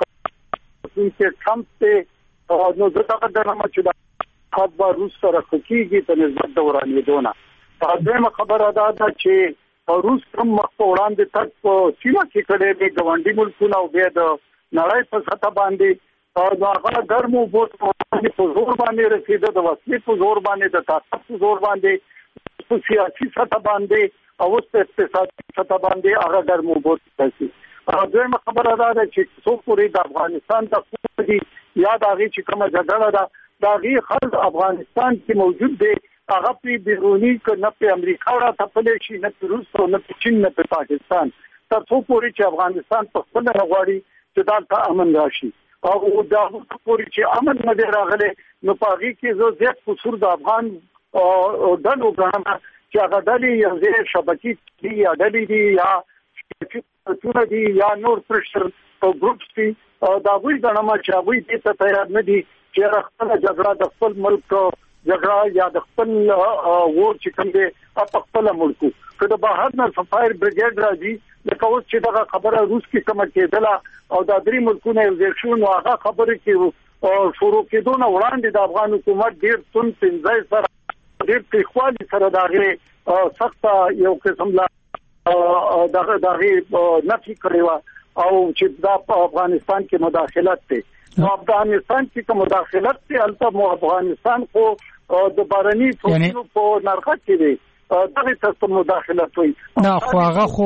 کې ټرمپ ته نو زه دا درنه چې دا خبر روس سره خکېږي په نسبت د ورانېدونه. دا خبره ده چې روس کوم مخ په وړاندې تک په سیمه کې کړي د ګاونډي ملکونو او بیا د نړۍ په سطح باندې او دا هغه ګرمو بوت په زور باندې رسیدل، د وسلې په زور باندې، د طاقت په زور باندې، په سیاسي سطح باندې او په اقتصادي سطح باندې هغه ګرمو بوت رسیدل. دویمه خبره ده چې څو پورې د افغانستان د قومي یا د هغې چې کومه جګړه ده د هغې خلک افغانستان کې موجود دی، هغه په بیروني که نه په امریکا راتپلی شي، نه په روس او نه په چین نه په پاکستان، تر څو پورې چې افغانستان په خپله نه غواړي چې دلته امن راشي او د هغه پورې چې امن نه دی راغلی نو په هغې کې زه زیات قصور د افغان ډلو ګڼم چې هغه ډلې یو ځای شبکې دي یا ډلې دي یا ټونه دي یا نور پرشر او ګروپس دي. دا وی ګڼم چې هغوی دې ته تیار نه دي چې خپله جګړه د خپل ملک جګړه یا د خپل وور چې کوم دی په خپله ملکو که د بهر نه فایر بریګیډ راځي لکه اوس چې دغه خبره روس کې کومه کېدله او دا درې ملکونه یو ځای شو نو هغه خبرې کې شروع کېدو نه وړاندې د افغان حکومت ډېر تون پنځای سره ډېر تریخوالي سره د هغې سخته یو قسم لا دغه دغه نفي کړی و او چې دا په افغانستان کې مداخلت دی. نو افغانستان کې کوم مداخلت دی هلته مو افغانستان خو د بارني فوجونو په نرخه کې دی دغه څه مداخلت وي.
نه خو هغه خو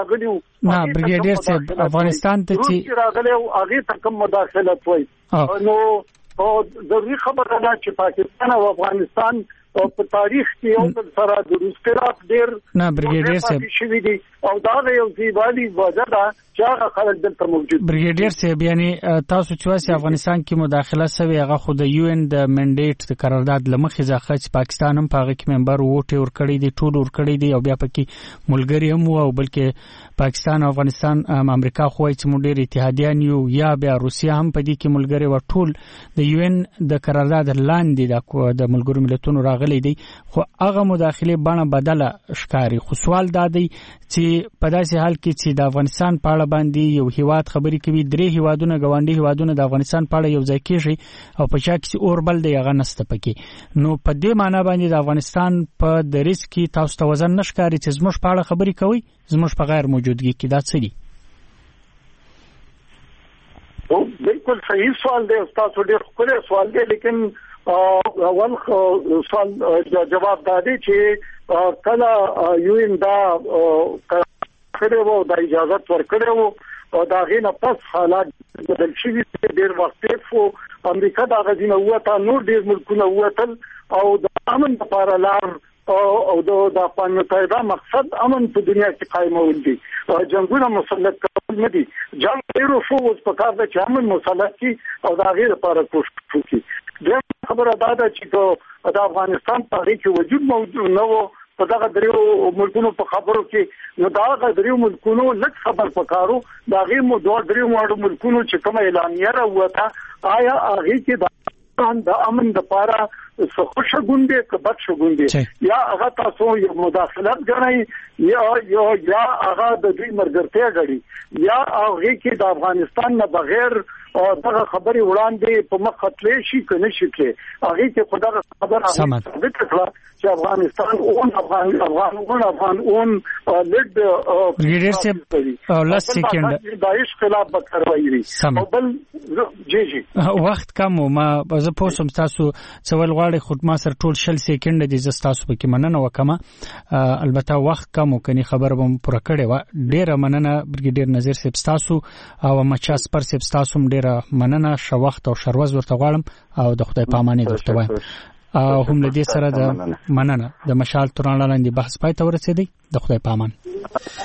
نه برګیډیر صاحب افغانستان ته چې
راغلی او هغه ته کوم مداخلت وي نو ضروري خبره ده چې پاکستان او افغانستان په تاریخ کې یو بل سره د روس خلاف ډېر
نه برګیډیر صاحب
شوي دي او دا یو ځیوالي وجه ده چې هغه خلک دلته موجود.
برګیډیر صاحب یعنی تاسو چې واسي افغانستان کې مداخله سوي هغه خو د یو ان د منډیټ د قرارداد لمخې ځخه چې پاکستان هم په هغه کې ممبر ووټ ور کړی دی ټول ور کړی دی او بیا پکې ملګری هم او بلکې پاکستان او افغانستان امریکا خو چې مونږ ډېر اتحادیان یو یا بیا روسیا هم په دې کې ملګری و ټول د یو ان د قرارداد لاندې د ملګرو ملتونو راغلي دي خو هغه مداخله بڼه بدله ښکاري. خو سوال دا دی چې په داسې حال کې چې د افغانستان په اړه باندې یو هیواد خبرې کوي درې هیوادونه ګاونډي هیوادونه د افغانستان په اړه یو ځای کېږي او په چا کې اور بل دی هغه نسته پکې نو په دې معنی باندې د افغانستان په دریځ کې تاسو ته وزن نشکاري چې زموږ په اړه خبرې کوي زموږ په غیر موجودګي کې دا څه دي؟
بالکل صحیح سوال دی استاد ډېر ښکلی سوال دی لیکن اول سوال جواب دا دی چې کله یو ان دا کړی وو د اجازه ورکړی وو او دا غي نه پس حالات بدل شوي ډېر وخت وو امریکا دا غزینه وته نور ډېر ملکونه وتل او د امن لپاره لار او د افغان متحده مقصد امن په دنیا کې قائمول دي جنگونه مسلط کول نه دي جنگ ډېر شو اوس په کار د امن مسلط کی او دا غي لپاره کوشش وکړي. د خبره دا ده چې د افغانستان په اړه کې وجود موجود نه وو په دغه دریو ملکونو په خبرو کې نو دغه دریو ملکونو لږ خبر پکارو دا غي مو دوه دریو ملکونو چې کوم اعلامیه راوته آیا هغه کې د امن د پاره څه غونډه کبد شګوندې یا هغه تاسو یو مداخلت غنئ یا یا یا هغه د دې مرګرته غړي یا هغه کې د افغانستان نه بغیر او دغه خبري وړاندې په مخ خطلې شي کنه شي کې هغه کې خدای خبر هغه کړه چې افغانستان او افغان افغان افغان اون لید
ریډر سے لاس سیکنډ
دایښ خلاف بکروي او بل جی جی
وخت کم ما زه پوسم تاسو څول غواړي خود ما سر ټول شل سیکنډ دي زه تاسو پکې مننه وکم البته وخت کم کني خبر بم پوره کړي و ډیره مننه برګیډیر نظیر صاحب تاسو او مچاس پر صاحب تاسو ډیره مننه شو وخت او شروز ورته غواړم او د خدای پامانه درته وایم او هم له دې سره د مننه د مشال تران لاندې بحث پای ته ورسېدی د خدای پامان